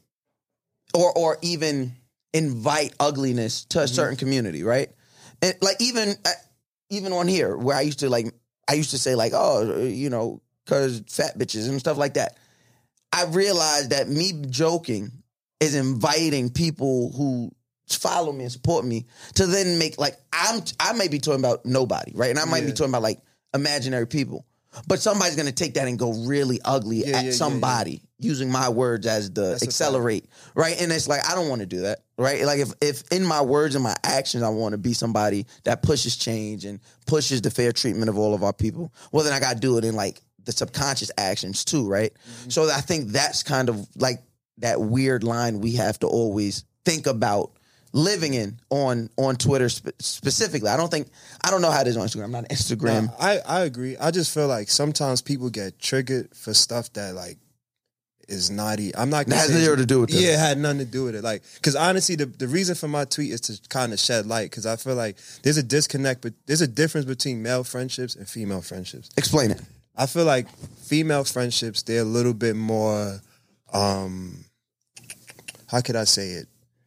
or or even invite ugliness to a mm-hmm. certain community, right? And like even... even on here where I used to like, I used to say like, oh, you know, cause fat bitches and stuff like that. I realized that me joking is inviting people who follow me and support me to then make like, I'm, I may be talking about nobody, right? And I might yeah. be talking about like imaginary people, but somebody's going to take that and go really ugly yeah, at yeah, somebody yeah, yeah. using my words as the That's accelerate, right? And it's like, I don't want to do that, right? Like if, if in my words and my actions, I want to be somebody that pushes change and pushes the fair treatment of all of our people, well, then I got to do it in like the subconscious actions too, right? Mm-hmm. So I think that's kind of like that weird line we have to always think about living in on on Twitter spe- specifically. I don't think, I don't know how it is on Instagram. I'm not Instagram. No, I, I agree. I just feel like sometimes people get triggered for stuff that like is naughty. I'm not gonna It has nothing to do with it. Yeah, it had nothing to do with it. Like, because honestly, the, the reason for my tweet is to kind of shed light, because I feel like there's a disconnect, but there's a difference between male friendships and female friendships. Explain it. I feel like female friendships, they're a little bit more, um, how could I say it?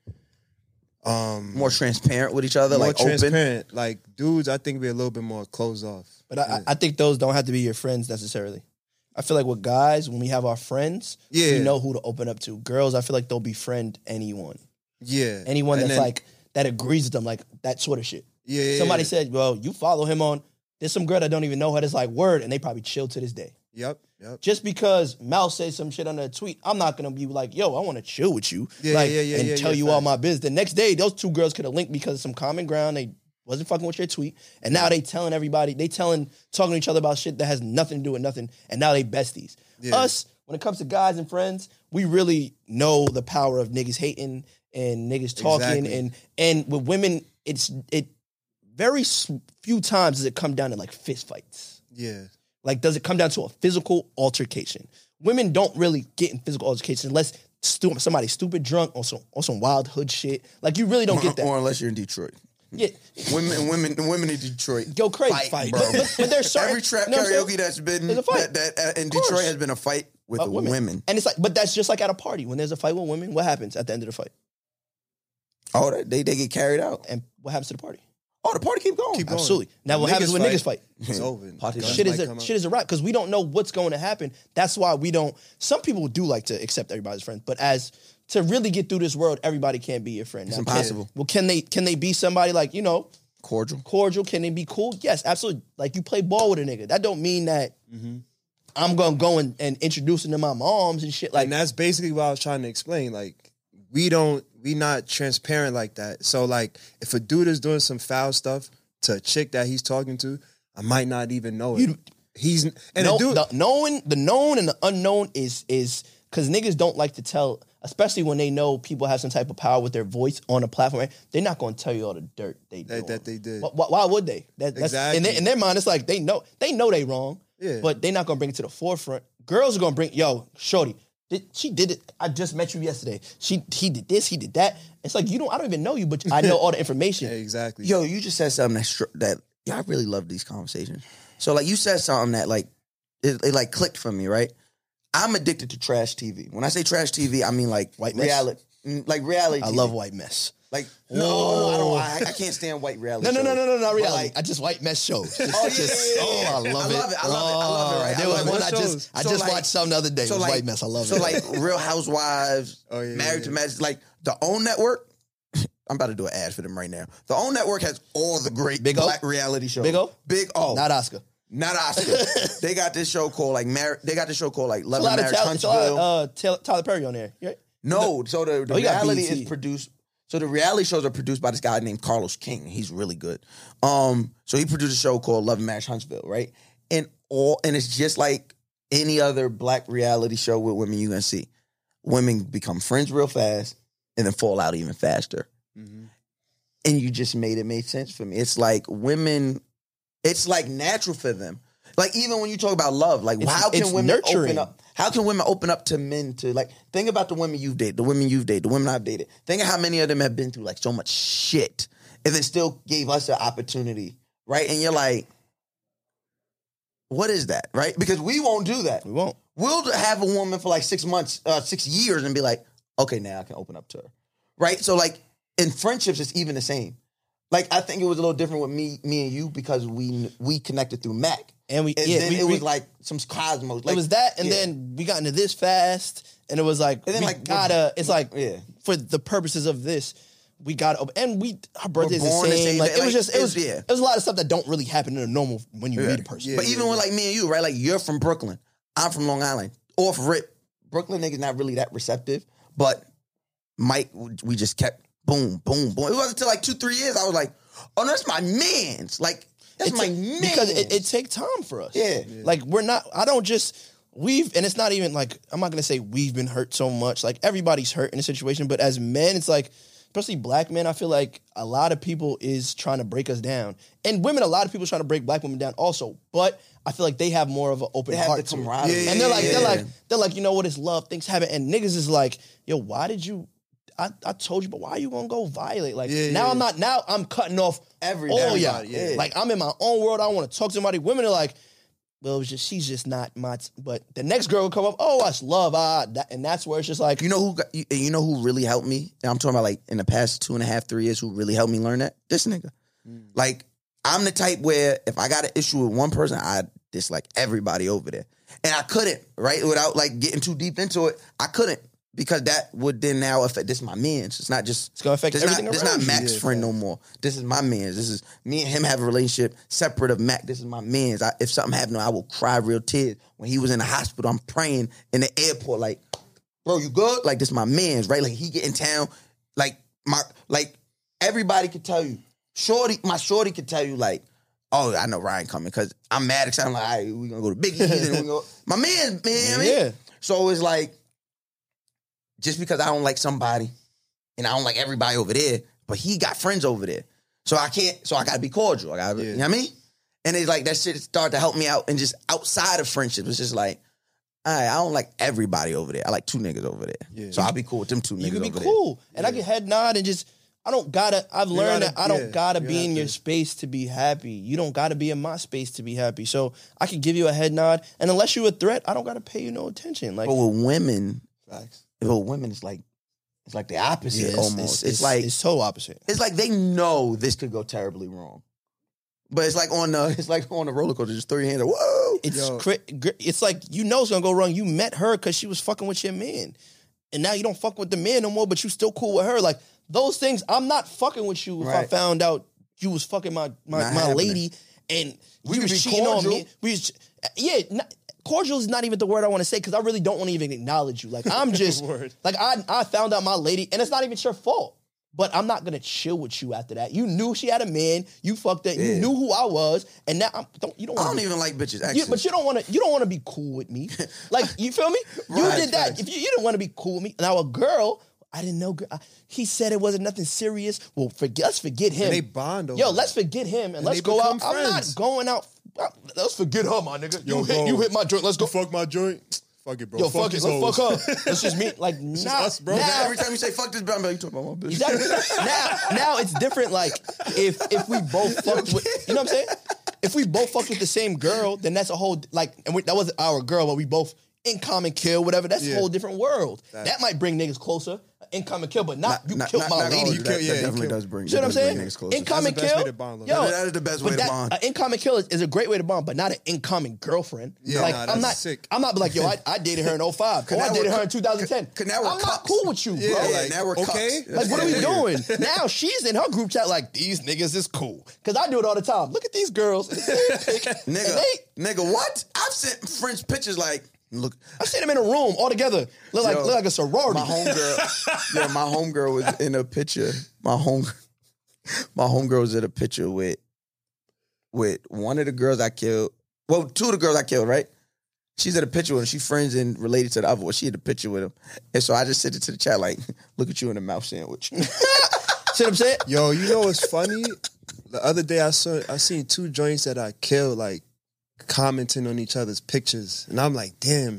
Um, more transparent with each other, more like transparent. open. Like dudes, I think we're a little bit more closed off. But I, I think those don't have to be your friends necessarily. I feel like with guys, when we have our friends, yeah. we know who to open up to. Girls, I feel like they'll befriend anyone. Yeah. Anyone and that's then, like, that agrees with them, like that sort of shit. Yeah. yeah Somebody yeah. said, well, you follow him on, there's some girl that don't even know her that's like, word, and they probably chill to this day. Yep, yep. Just because Mal says some shit on a tweet, I'm not going to be like, yo, I want to chill with you. Yeah, like, yeah, yeah, and yeah, tell yeah, you facts. all my business. The next day, those two girls could have linked because of some common ground. They wasn't fucking with your tweet. And now they telling everybody, they telling, talking to each other about shit that has nothing to do with nothing. And now they besties. Yeah. Us, when it comes to guys and friends, we really know the power of niggas hating and niggas talking. Exactly. And and with women, it's it very few times does it come down to like fist fights. Yeah. Like, does it come down to a physical altercation? Women don't really get in physical altercation unless stu- somebody's stupid drunk or some, or some wild hood shit. Like, you really don't get that. Or unless you're in Detroit. Yeah. Women, women, women in Detroit go crazy, fight, fight. bro. But, but, but there's certain, every trap you know karaoke that's been There's a fight. that, that uh, in Of course. Detroit has been a fight with Uh, the women. women. And it's like, but that's just like at a party. When there's a fight with women, what happens at the end of the fight? Oh, they they get carried out. And what happens to the party? Oh, the party keep going. Keep going. Absolutely. Now, what Niggas happens when fight. niggas fight? It's over. Party Guns Shit is might a come shit out. is a wrap because we don't know what's going to happen. That's why we don't. Some people do like to accept everybody's friends, but as to really get through this world, everybody can't be your friend. It's Now, impossible. Can, well, can they? Can they be somebody like you know? Cordial. Cordial. Can they be cool? Yes, absolutely. Like you play ball with a nigga. That don't mean that Mm-hmm. I'm gonna go and, and introduce them to my moms and shit. Like and that's basically what I was trying to explain. Like, we don't, we not transparent like that. So, like, if a dude is doing some foul stuff to a chick that he's talking to, I might not even know it. You- he's, and no, the dude, the knowing, the known and the unknown is is because niggas don't like to tell, especially when they know people have some type of power with their voice on a platform. Right? They're not gonna tell you all the dirt they do. that, that they did. Why, why would they? That, that's, Exactly. in, their, in their mind, it's like they know they know they wrong, Yeah. but they're not gonna bring it to the forefront. Girls are gonna bring, yo, shorty, did, she did it. I just met you yesterday. She he did this, he did that. It's like you don't. I don't even know you, but I know all the information. Yeah, exactly. Yo, you just said something that str- that yeah, I really love these conversations. So like you said something that like it, it like clicked for me, right? I'm addicted to trash T V. When I say trash T V, I mean like White mess? reality, mm, like reality. I T V. love white mess. Like no, I don't. I, I can't stand white reality. No, no, no, shows. no, no, not But, reality. like, I just white mess shows. Just, Oh, yeah, just- yeah, yeah, oh, yeah. I love I it. love it. I love it. I love it, right? There I was love it. one I just, shows. I So, just like- watched something the other day. It so was like, white mess. I love so it. So like Real Housewives, Oh, yeah, Married yeah. to Match, like the OWN Network. I'm about to do an ad for them right now. The OWN Network has all the great Big O? black reality shows. Big O? Big O. Not Oscar. Not Oscar. They got this show called like Mar- They got this show called like It's a Love lot and of Marriage talent. It's a lot Huntsville. of uh, Taylor- Tyler Perry on there. Right? No, so the, the Oh, you got reality B E T. is produced. So the reality shows are produced by this guy named Carlos King. He's really good. Um, so he produced a show called Love and Marriage Huntsville, right? And all and it's just like any other black reality show with women you're gonna see. Women become friends real fast and then fall out even faster. Mm-hmm. And you just made it made sense for me. It's like women, it's like natural for them. Like even when you talk about love, like It's- how can it's women nurturing. open up? How can women open up to men to like think about the women you've dated, the women you've dated, the women I've dated. Think of how many of them have been through like so much shit and then still gave us an opportunity, right? And you're like, what is that, right? Because we won't do that. We won't. We'll have a woman for like six months, uh, six years and be like, okay, now I can open up to her, right? So like in friendships, it's even the same. Like I think it was a little different with me, me and you because we we connected through Mac, and we and yeah, then we, it we, was like some cosmos. Like, it was that, and yeah. then we got into this fast, and it was like And then, we like, gotta. It's like yeah. for the purposes of this, we got to and we our birthday's the born same. the same like day. it was Like, just it was it's- yeah. it was a lot of stuff that don't really happen in a normal when you Yeah. meet a person. Yeah. But even with like me and you, right? Like you're from Brooklyn, I'm from Long Island. Off rip, Brooklyn niggas not really that receptive, but Mike, we just kept boom, boom, boom. It wasn't until like two, three years I was like, oh, that's my man's. Like that's It my ta- man. because it, it takes time for us. Yeah. Like we're not. I don't just we've, and it's not even like I'm not gonna say we've been hurt so much. Like everybody's hurt in a situation, but as men, it's like. Especially black men, I feel like a lot of people is trying to break us down. And women, a lot of people trying to break black women down also. But I feel like they have more of an open They have heart the to it. camaraderie. And they're like, Yeah. they're like, they're like, you know what, it's love, things happen. And niggas is like, yo, why did you I, I told you, but why are you gonna go violate? Like Yeah, now yeah. I'm not now I'm cutting off Everybody, all y'all. everybody, yeah. Like I'm in my own world. I want to talk to somebody. Women are like, well, it was just she's just not my. T-. But the next girl will come up. Oh, that's love. Ah, that, and that's where it's just like You know who? Got, you, you know who really helped me? And I'm talking about like in the past two and a half, three years. Who really helped me learn that? This nigga. Mm. Like I'm the type where if I got an issue with one person, I dislike everybody over there, and I couldn't right without like getting too deep into it. I couldn't because that would then now affect. This is my man's. It's not just. It's gonna affect this everything Not, this around not you. Mac's Yeah, friend fact. no more. This is my man's. This is me and him have a relationship separate of Mac. This is my man's. I, if something happened, I will cry real tears. When he was in the hospital, I'm praying in the airport like. Bro, you good? Like this my man's, right? Like he get in town, like my like everybody could tell you. Shorty, my shorty could tell you, like, oh, I know Ryan coming because I'm mad because I'm like, all right, we gonna go to Big E's and we go. My man, man, I mean? Yeah. So it's like, just because I don't like somebody and I don't like everybody over there, but he got friends over there. So I can't, so I gotta be cordial. I gotta, Yeah. you know what I mean? And it's like that shit started to help me out and just outside of friendship, it's just like, all right, I don't like everybody over there. I like two niggas over there. Yeah. So I'll be cool with them two niggas you can be over cool. And I can head nod and just I don't gotta I've learned gotta- that I don't yeah, gotta you be have in to. your space to be happy. You don't gotta be in my space to be happy. So I can give you a head nod. And unless you're a threat, I don't gotta pay you no attention. Like there. But with women, Facts. but with women, it's like, it's like the opposite yeah, it's, almost. It's, It's, like, it's so opposite. it's like they know this could go terribly wrong. But it's like on the, it's like on the roller coaster, just throw your hands up, whoa. It's Yo. cra- gr- it's like you know it's gonna go wrong. You met her because she was fucking with your man, and now you don't fuck with the man no more. But you still cool with her. Like those things, I'm not fucking with you if I Right. found out you was fucking my my, Not my happening. lady and We you could was be cheating on cordial. me. We was, yeah, not, cordial is not even the word I want to say because I really don't want to even acknowledge you. Like I'm just Word. like I I found out my lady, and it's not even your fault. But I'm not gonna chill with you after that. You knew she had a man. You fucked it. You Yeah. knew who I was, and now I'm, don't you don't. I wanna don't be- even like bitches, actually. you, but you don't want to. You don't want to be cool with me. Like you feel me? You Right, did that. facts. If you, you didn't want to be cool with me. Now a girl, I didn't know. gir- I- He said it wasn't nothing serious. Well, forget. Let's forget him. And they bond over Yo, that. let's forget him and, And let's they go out. become I'm not friends. going out. Let's forget her, my nigga. Yo, you hit. bro. You hit my joint. Let's go. You fuck my joint? Fuck it, bro. Yo, fuck, it. these Let's hoes. fuck her. Let's just meet. Like just nah, us, bro. now- Every time you say fuck this bitch, I'm like, you talking about my bitch. Exactly. now, now it's different. Like if if we both fucked with, you know what I'm saying? If we both fucked with the same girl, then that's a whole like, and we, that wasn't our girl, but we both in common kill, whatever. That's a Yeah. whole different world. Facts. that might bring niggas closer. In common kill, but not, you Not- killed not- my not lady. always. You That, kill- yeah, that you definitely kill- does bring. See what I'm that does bring saying? niggas closer. In common That's the best kill, way to bond with yo, them. That is the best but way to that- bond. An in common kill is, is a great way to bond, but not an in common girlfriend. Yeah, like nah, I'm that's not, sick. I'm not like yo, I, I dated her in oh five. Cause Or I now dated we're her in cu- twenty ten. cause now we're I'm not cucks. cool with you, Yeah, bro. Yeah, like, now we're okay. cucks. Like, what are we Yeah. doing? Now she's in her group chat like, these niggas is cool. Because I do it all the time. Look at these girls. Nigga, And they- nigga, what? I've sent French pictures like, look, I seen them in a room all together. Look like, Yo, look like a sorority. my homegirl, yeah, my homegirl was in a picture. My home, my homegirl was in a picture with, with one of the girls I killed. Well, two of the girls I killed, right? She's at a picture with him. She friends and related to the other one. She had a picture with him. And so I just sent it to the chat like, look at you in a mouth sandwich. See what I'm saying? Yo, you know what's funny? The other day I saw I seen two joints that I killed like commenting on each other's pictures, and I'm like, damn.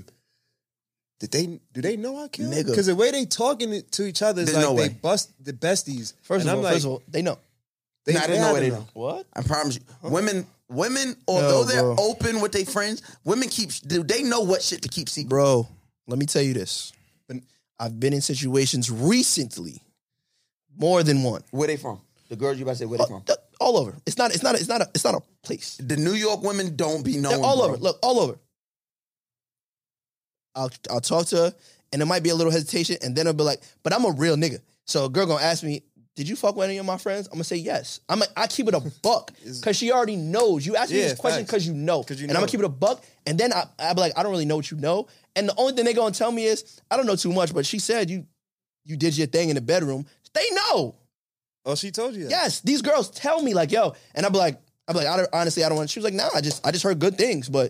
Did they do they know I killed? Nigga. Because the way they talking to each other is There's like no they way. bust the besties. First and of I'm all, like, first of all, they know. they, Nah, there's no have way to they know. know. What? I promise you. Women, women, although they're bro. open with their friends, women keep, do they know what shit to keep secret? Bro, let me tell you this. I've been in situations recently, more than one. Where they from? The girls you about to say where they all, from? all over. It's not. It's not. It's not. A, it's not a place. The New York women don't be knowing. They're all bro. over. Look, all over. I'll I'll talk to her, and there might be a little hesitation, and then I'll be like, "But I'm a real nigga." So a girl gonna ask me, "Did you fuck with any of my friends?" I'm gonna say yes. I'm a, I keep it a buck because she already knows. You ask me Yeah, this question facts. because you know, you and know. I'm gonna keep it a buck. And then I I be like, "I don't really know what you know," and the only thing they gonna tell me is, "I don't know too much," but she said you you did your thing in the bedroom. They know. Oh, she told you that? Yes, these girls tell me like, "Yo," and I'm like, I'm like, I don't, honestly, I don't want. She was like, "Nah, I just I just heard good things," but.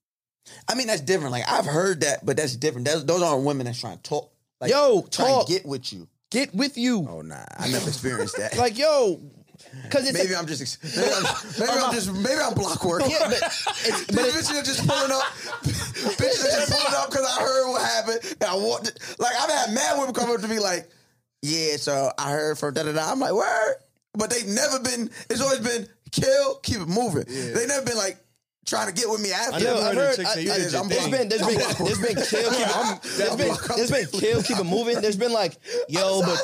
I mean, that's different. Like, I've heard that, but that's different. That's, those aren't women that's trying to talk. Like, Yo, trying talk. to get with you. Get with you. Oh, nah. I never experienced that. Like, yo, because it's maybe like, I'm just, ex- maybe I'm, maybe I'm just, maybe I'm block work. Yeah, but it's, but These it's, bitches are just pulling up. Bitches are just pulling up because I heard what happened. And I want to, like, I've had mad women come up to me like, yeah, so I heard from da da da. I'm like, word. But they've never been, it's always been kill, keep it moving. Yeah. They've never been like, trying to get with me after. I never I've heard, heard, a chick say you I, did your I, there's thing. been, there's been, there's been kill, keep it, there's been, there's been kill, keep it moving. There's been like, yo, but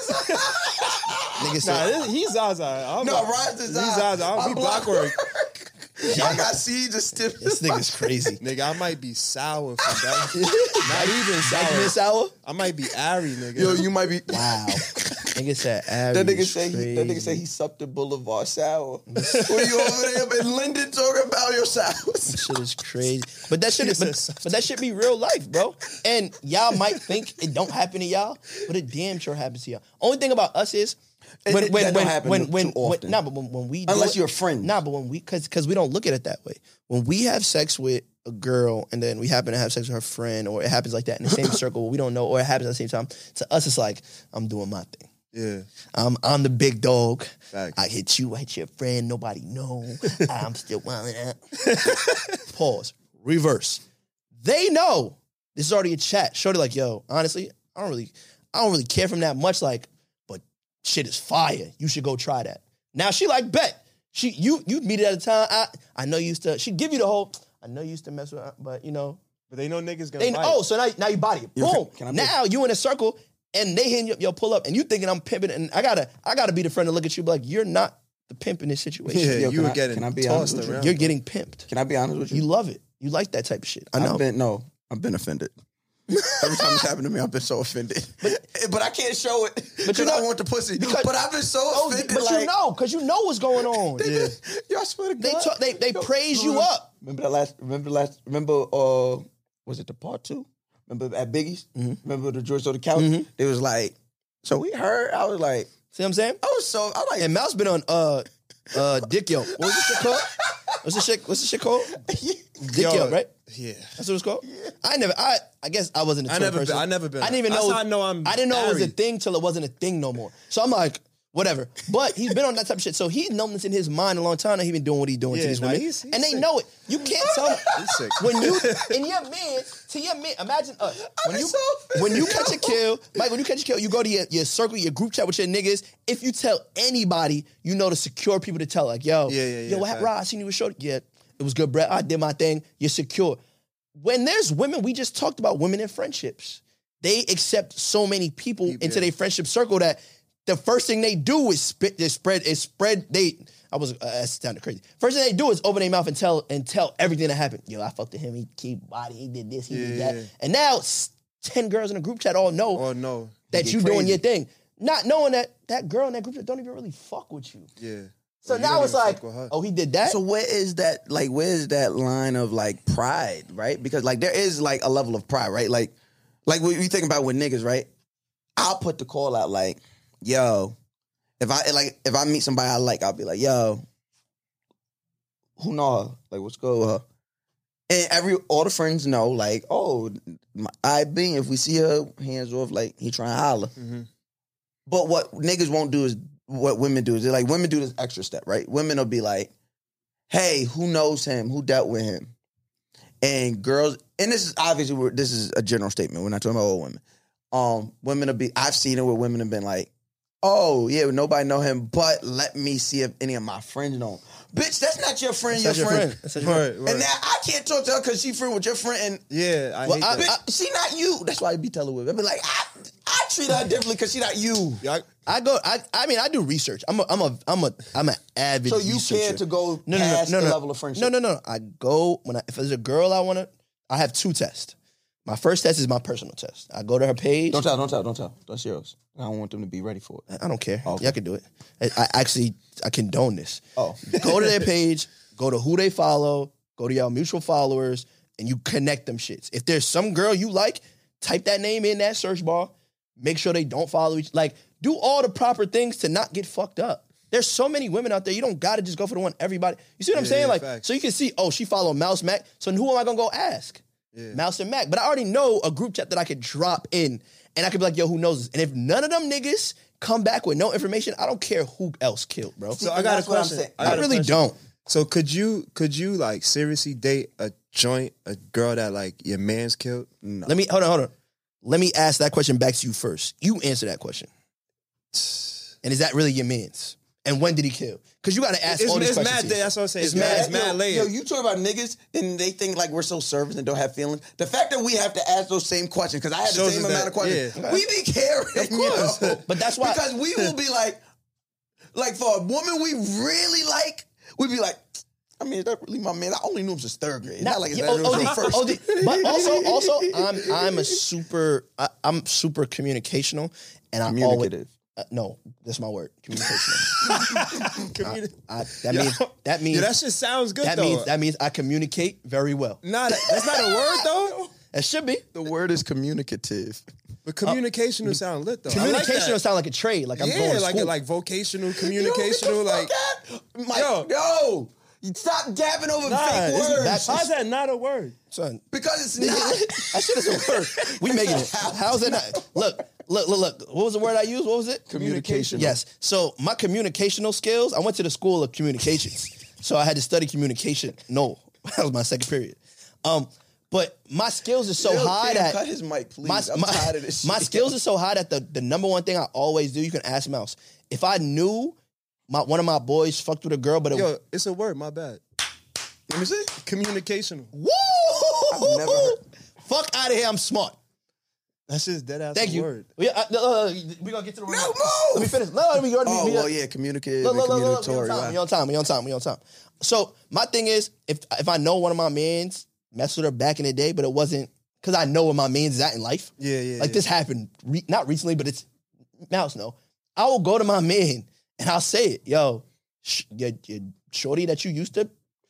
nigga said, Nah, this, he's Zaza. I'm No, like, Rise is He's Zaza. Zaza. I'm, I'm we block work. Y'all got seeds of stiff. this nigga's crazy. Nigga, I might be sour from that. Not even sour. sour. I might be airy, nigga. Yo, you might be. Wow. Nigga said, That nigga say he, that nigga say he sucked the Boulevard sour. When you over there in Linden talking about your sours. Shit is crazy. But that shit is, but, but that shit be real life, bro. And y'all might think it don't happen to y'all, but it damn sure happens to y'all. Only thing about us is when It- when that when don't happen when too when, when often. nah, but when, when we do Unless it- you're a friend. Nah, but when we cause because we don't look at it that way. When we have sex with a girl and then we happen to have sex with her friend, or it happens like that in the same circle, we don't know, or it happens at the same time. To us, it's like I'm doing my thing. Yeah. I'm I'm the big dog. Facts. I hit you, I hit your friend, nobody know. I'm still wilding out. Pause. Reverse. They know. This is already a chat. Shorty like, yo, honestly, I don't really, I don't really care from that much. Like, but shit is fire. You should go try that. Now she like, bet. She you you meet it at a time. I I know you used to, she'd give you the whole, I know you used to mess with her, but you know. But they know niggas gonna They bite. oh, so now, now you body it. Yo, Boom. can- can I be- now you in a circle and they hitting you up, yo, pull up, and you thinking I'm pimping, and I gotta I gotta be the friend to look at you, be like, you're not the pimp in this situation. Yeah, Yo, you can were I- getting can I be tossed honest with you? around. You're getting pimped. Can I be honest with you? You love it. You like that type of shit. I know. I've been no, I've been offended. Every time it's happened to me, I've been so offended. But, but I can't show it because you know- I want the pussy. because- but I've been so Oh, offended. but like, you know, because you know what's going on. yeah. Yo, I swear to They God. talk, they they Yo, praise you remember- up. Remember that last? Remember the last? Remember? Uh, was it the part two? Remember at Biggie's? Mm-hmm. Remember the George on the couch? Mhm. They was like, so we heard. I was like, See what I'm saying? I was so. I was like, And Mouse been on uh uh Dick Yo. What was this shit called? What's this shit? What's this shit called? Dick Yo, Yo, right? Yeah. That's what it's called. I never. I I guess I wasn't a I Twitter never been- person. I never been- I didn't even That's know. how I know I'm I didn't know it was a married. thing till it wasn't a thing no more. So I'm like, whatever. But he's been on that type of shit. So he's known this in his mind a long time. That he been doing what he's doing Yeah, to these nah, women, he's- he's and they sick. know it. You can't tell me He's sick. when you and your man to your man. Imagine us when been you so offended. when you catch a kill, Mike. When you catch a kill, you go to your, your circle, your group chat with your niggas. If you tell anybody, you know the secure people to tell. Like, yo, Yeah, yeah, yo, yeah, what happened? fact. Rod, I seen you with Shorty. Yeah, it was good, Brett. I did my thing. You're secure. When there's women, we just talked about women in friendships. They accept so many people Yeah. into their friendship circle that the first thing they do is spit, is spread, is spread. They, I was, uh, that sounded crazy. First thing they do is open their mouth and tell and tell everything that happened. Yo, I fucked with him. He keep body. He did this. He did Yeah. that. And now s- ten girls in a group chat all know Oh no. that get you doing crazy. your thing, not knowing that that girl in that group chat don't even really fuck with you. Yeah. So You now don't it's even like, fuck with her. oh, he did that. so where is that? Like, where is that line of like pride, right? Because like there is like a level of pride, right? Like, like when you think about with niggas, right? I'll put the call out like, yo, if I like if I meet somebody I like, I'll be like, yo, who know her? Like, what's good with her? And every all the friends know, like, oh, my, I being if we see her hands off, like he trying to holler. Mm-hmm. But what niggas won't do is what women do is they're like women do this extra step, right? Women will be like, hey, who knows him? Who dealt with him? And girls, and this is obviously we're- this is a general statement. We're not talking about all women. Um, women will be. I've seen it where women have been like, oh yeah, nobody know him, but let me see if any of my friends know him. Bitch, that's not your friend. That's your not your friend. friend. That's not your friend. Right, right. And now I can't talk to her because she friend with your friend. And Yeah, I Well, hate I- that. bitch, she not you. That's why I be telling women. I be like, I, I treat her differently because she not you. Yeah, I go. I. I mean, I do research. I'm a. I'm a. I'm a. I'm an avid. So you researcher. care to go no, no, past no, no, the no. level of friendship? No, no, no. I go when I, if there's a girl I want to. I have two tests. My first test is my personal test. I go to her page. Don't tell, don't tell, don't tell. That's yours. I don't want them to be ready for it. I don't care. Oh, okay. Y'all can do it. I, I actually I condone this. Oh. Go to their page, go to who they follow, go to y'all mutual followers, and you connect them shits. If there's some girl you like, type that name in that search bar. Make sure they don't follow each. Like, do all the proper things to not get fucked up. There's so many women out there. You don't gotta just go for the one everybody. You see what I'm Yeah, saying? yeah, like, facts. so you can see, oh, she follow Mouse Mac. So who am I gonna go ask? Yeah. Mouse and Mac. But I already know a group chat that I could drop in, and I could be like, yo, who knows this? And if none of them niggas come back with no information, I don't care who else killed, bro. So I got a That's what I'm question. saying. I, got I a really question. don't. So could you could you like seriously date a joint a girl that like your man's killed? No. Let me hold on, hold on. Let me ask that question back to you first. You answer that question. And is that really your man's? And when did he kill? Because you got to ask It's, all these it's questions. mad. here. That's what I'm saying. It's It's, mad. mad. It's mad yo, layered. yo, you talk about niggas and they think like we're so service and don't have feelings. The fact that we have to ask those same questions, because I had the Shows same us amount that- of questions. yeah. We be caring, Of course. yo. But that's why- Because we will be like, like for a woman we really like, we'd be like, I mean, is that really my man? I only knew him since third grade. Not, like it's yeah, that oh, was oh, first. oh, the- but also, also, I'm I'm a super I, I'm super communicational, and I always Communicative. uh, no, that's my word, communicational. Communi- I, that Yo. means that means yeah, that shit sounds good that though. means that means I communicate very well. Nah, that, that's not a word though. That should be. The word is communicative. But communication will sound lit though. I like Communication that. will sound like a trade. Like I'm going Yeah, to like school. like vocational, communicational, like Mike, Yo. yo, you stop dabbing over nah, fake it's- words. That's- how's that not a word? Son, because it's not. that shit is a word. We making it. How's it not? Look, look, look, look. What was the word I used? What was it? Communication. Yes. So my communicational skills, I went to the school of communications. So I had to study communication. No, that was my second period. Um, but my skills are so Yo, high Cam, that cut his mic, please. My, I'm my- tired of this my shit. skills are so high that the, the number one thing I always do, you can ask Mouse. If I knew my one of my boys fucked with a girl, but it Yo, it's a word. My bad. Let me see. Communicational. woo, I've never heard. fuck out of here, I'm smart. That's just dead ass Thank you. word. We, uh, uh, we gonna get to the No, Let move! me finish. No, we already. Oh, we, well, yeah, communicative Look, and look, look, look, we communicatory. on time. Wow. We on time. We on time. We on time. So my thing is, if if I know one of my mans messed with her back in the day, but it wasn't because I know where my mans is at in life. Yeah, yeah. Like yeah. this happened, re- not recently, but it's Mouse. No, I will go to my man and I'll say it, yo, sh- your, your shorty that you used to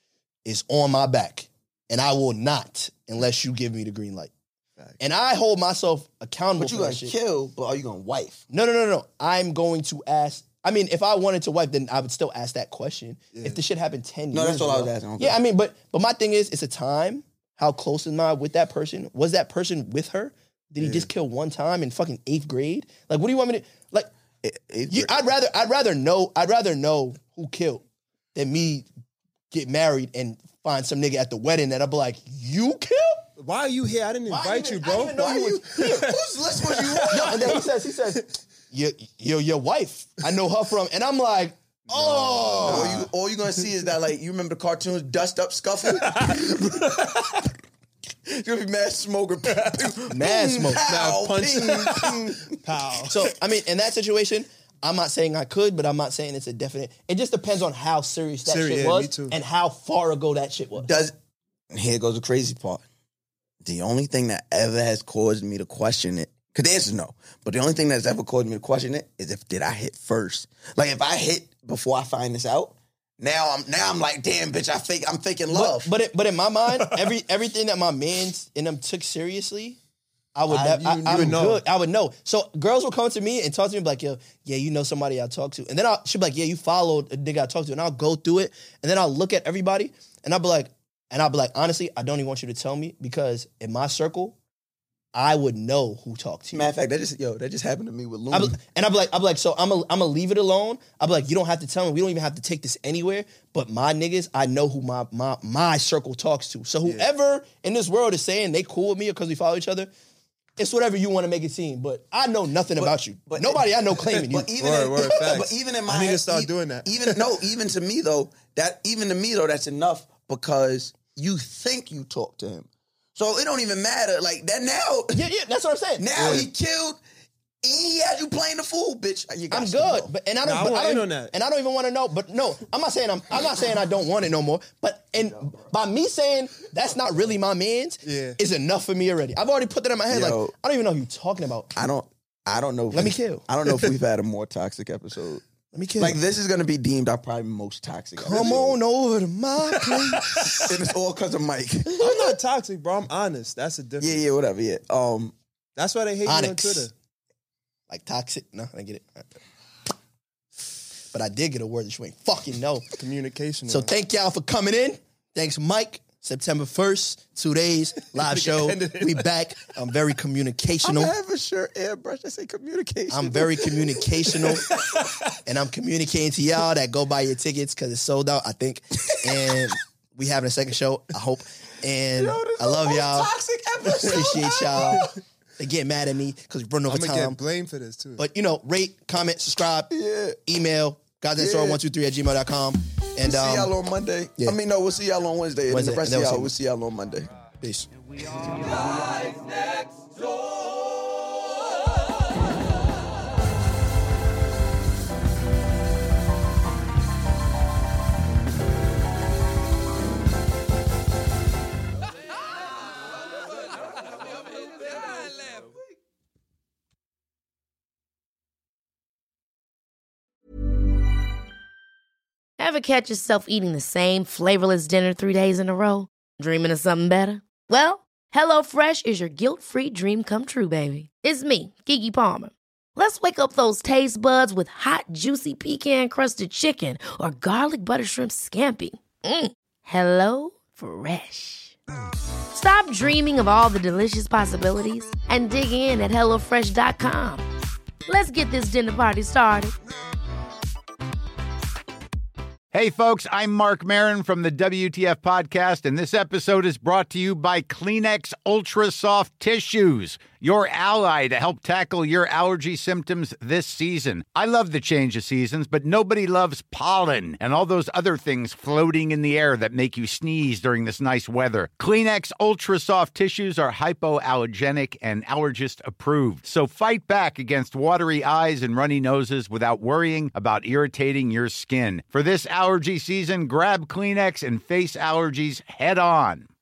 is on my back, and I will not unless you give me the green light. And I hold myself accountable But you for gonna that shit. kill, but are you gonna wife? No, no, no, no. I'm going to ask. I mean, if I wanted to wife, then I would still ask that question. If the shit happened ten No, years that's all I ago. was asking. Okay. Yeah, I mean, but but my thing is, it's a time. How close am I with that person? Was that person with her? Did he just kill one time in fucking eighth grade? Like, what do you want me to like? It- it- You, I'd rather I'd rather know I'd rather know who killed than me get married and find some nigga at the wedding that I'll be like, you killed? Why are you here? I didn't invite you, I bro. didn't even know you was here. Whose list was you on? No, and then he says, he says, your, your, your wife, I know her from, and I'm like, oh. All you, all you gonna see is that, like, you remember the cartoons, Dust Up Scuffle? You're gonna be mad smoker. Mad smoke. Pow, punch. ping, ping. Pow. So, I mean, in that situation, I'm not saying I could, but I'm not saying it's a definite. It just depends on how serious that Serious, shit yeah, was me too. and how far ago that shit was. Does here goes the crazy part. The only thing that ever has caused me to question it, because the answer is no, but the only thing that's ever caused me to question it is if did I hit first? Like if I hit before I find this out, now I'm now I'm like, damn, bitch, I fake I'm faking love. But, but, it, but in my mind, every everything that my mans and them took seriously, I would I- nev- you- I, you I'm would know. good. I would know. So girls will come to me and talk to me like, yo, yeah, you know somebody I talk to. And then I'll, she'll be like, yeah, you followed a nigga I talked to. And I'll go through it. And then I'll look at everybody and I'll be like, and I'll be like, honestly, I don't even want you to tell me because in my circle, I would know who talked to you. Matter of fact, that just yo, that just happened to me with I Looney. be, and I'll be like, I'll be like, so I'm gonna I'm leave it alone. I'll be like, you don't have to tell me. We don't even have to take this anywhere. But my niggas, I know who my my my circle talks to. So whoever in this world is saying they cool with me because we follow each other, it's whatever you want to make it seem. But I know nothing about you. but- Nobody I know claiming you. But even Word, in, word, facts. but even in my I need to start e- doing that. Even no, even to me though, that even to me though, that's enough because you think you talk to him. So it don't even matter. Like that now. yeah, yeah, that's what I'm saying. Now he killed he had you playing the fool, bitch. You got I'm to good, go. but and I don't. Nah, I but want I in don't on that. and I don't even want to know. But no, I'm not saying I'm. I'm not saying I don't want it no more. But and by me saying that's not really my man's Yeah. is enough for me already. I've already put that in my head. Yo. Like I don't even know who you're talking about. I don't. I don't know. If Let me we- kill. I don't know if we've had a more toxic episode. Let me kill. Like this is gonna be deemed our probably most toxic. Come episode. on over to my place. and it's all because of Mike. I'm not toxic, bro. I'm honest. That's a difference. yeah, yeah, whatever. Yeah. Um. That's why they hate me on Onyx. Twitter. Like toxic. No, I get it. But I did get a word that you ain't fucking know. Communication. So man. thank y'all for coming in. Thanks, Mike. September first, two days, live show. We back. I'm very I'm communicational. gonna have a shirt airbrush that say communication. I'm very communicational, and I'm communicating to y'all that go buy your tickets because it's sold out, I think. And we having a second show, I hope. And Yo, this I is love the most y'all. Toxic episode. Appreciate y'all. They get mad at me because we run over I'm gonna time. get blamed for this too. But you know, rate, comment, subscribe, Yeah. email, godsdamn Yeah. one two three at gmail dot com. And see y'all um, on Monday. yeah. I mean, no, we'll see y'all on Wednesday. Wednesday, And the rest and of then y'all, we'll we'll see see y'all on Monday. peace. Guys next door. Ever catch yourself eating the same flavorless dinner three days in a row? Dreaming of something better? Well, HelloFresh is your guilt-free dream come true, baby. It's me, Keke Palmer. Let's wake up those taste buds with hot, juicy pecan-crusted chicken or garlic butter shrimp scampi. Mm. Hello Fresh. Stop dreaming of all the delicious possibilities and dig in at hello fresh dot com. Let's get this dinner party started. Hey, folks, I'm Mark Maron from the W T F Podcast, and this episode is brought to you by Kleenex Ultra Soft Tissues, your ally to help tackle your allergy symptoms this season. I love the change of seasons, but nobody loves pollen and all those other things floating in the air that make you sneeze during this nice weather. Kleenex Ultra Soft Tissues are hypoallergenic and allergist approved, so fight back against watery eyes and runny noses without worrying about irritating your skin. For this allergy season, grab Kleenex and face allergies head on.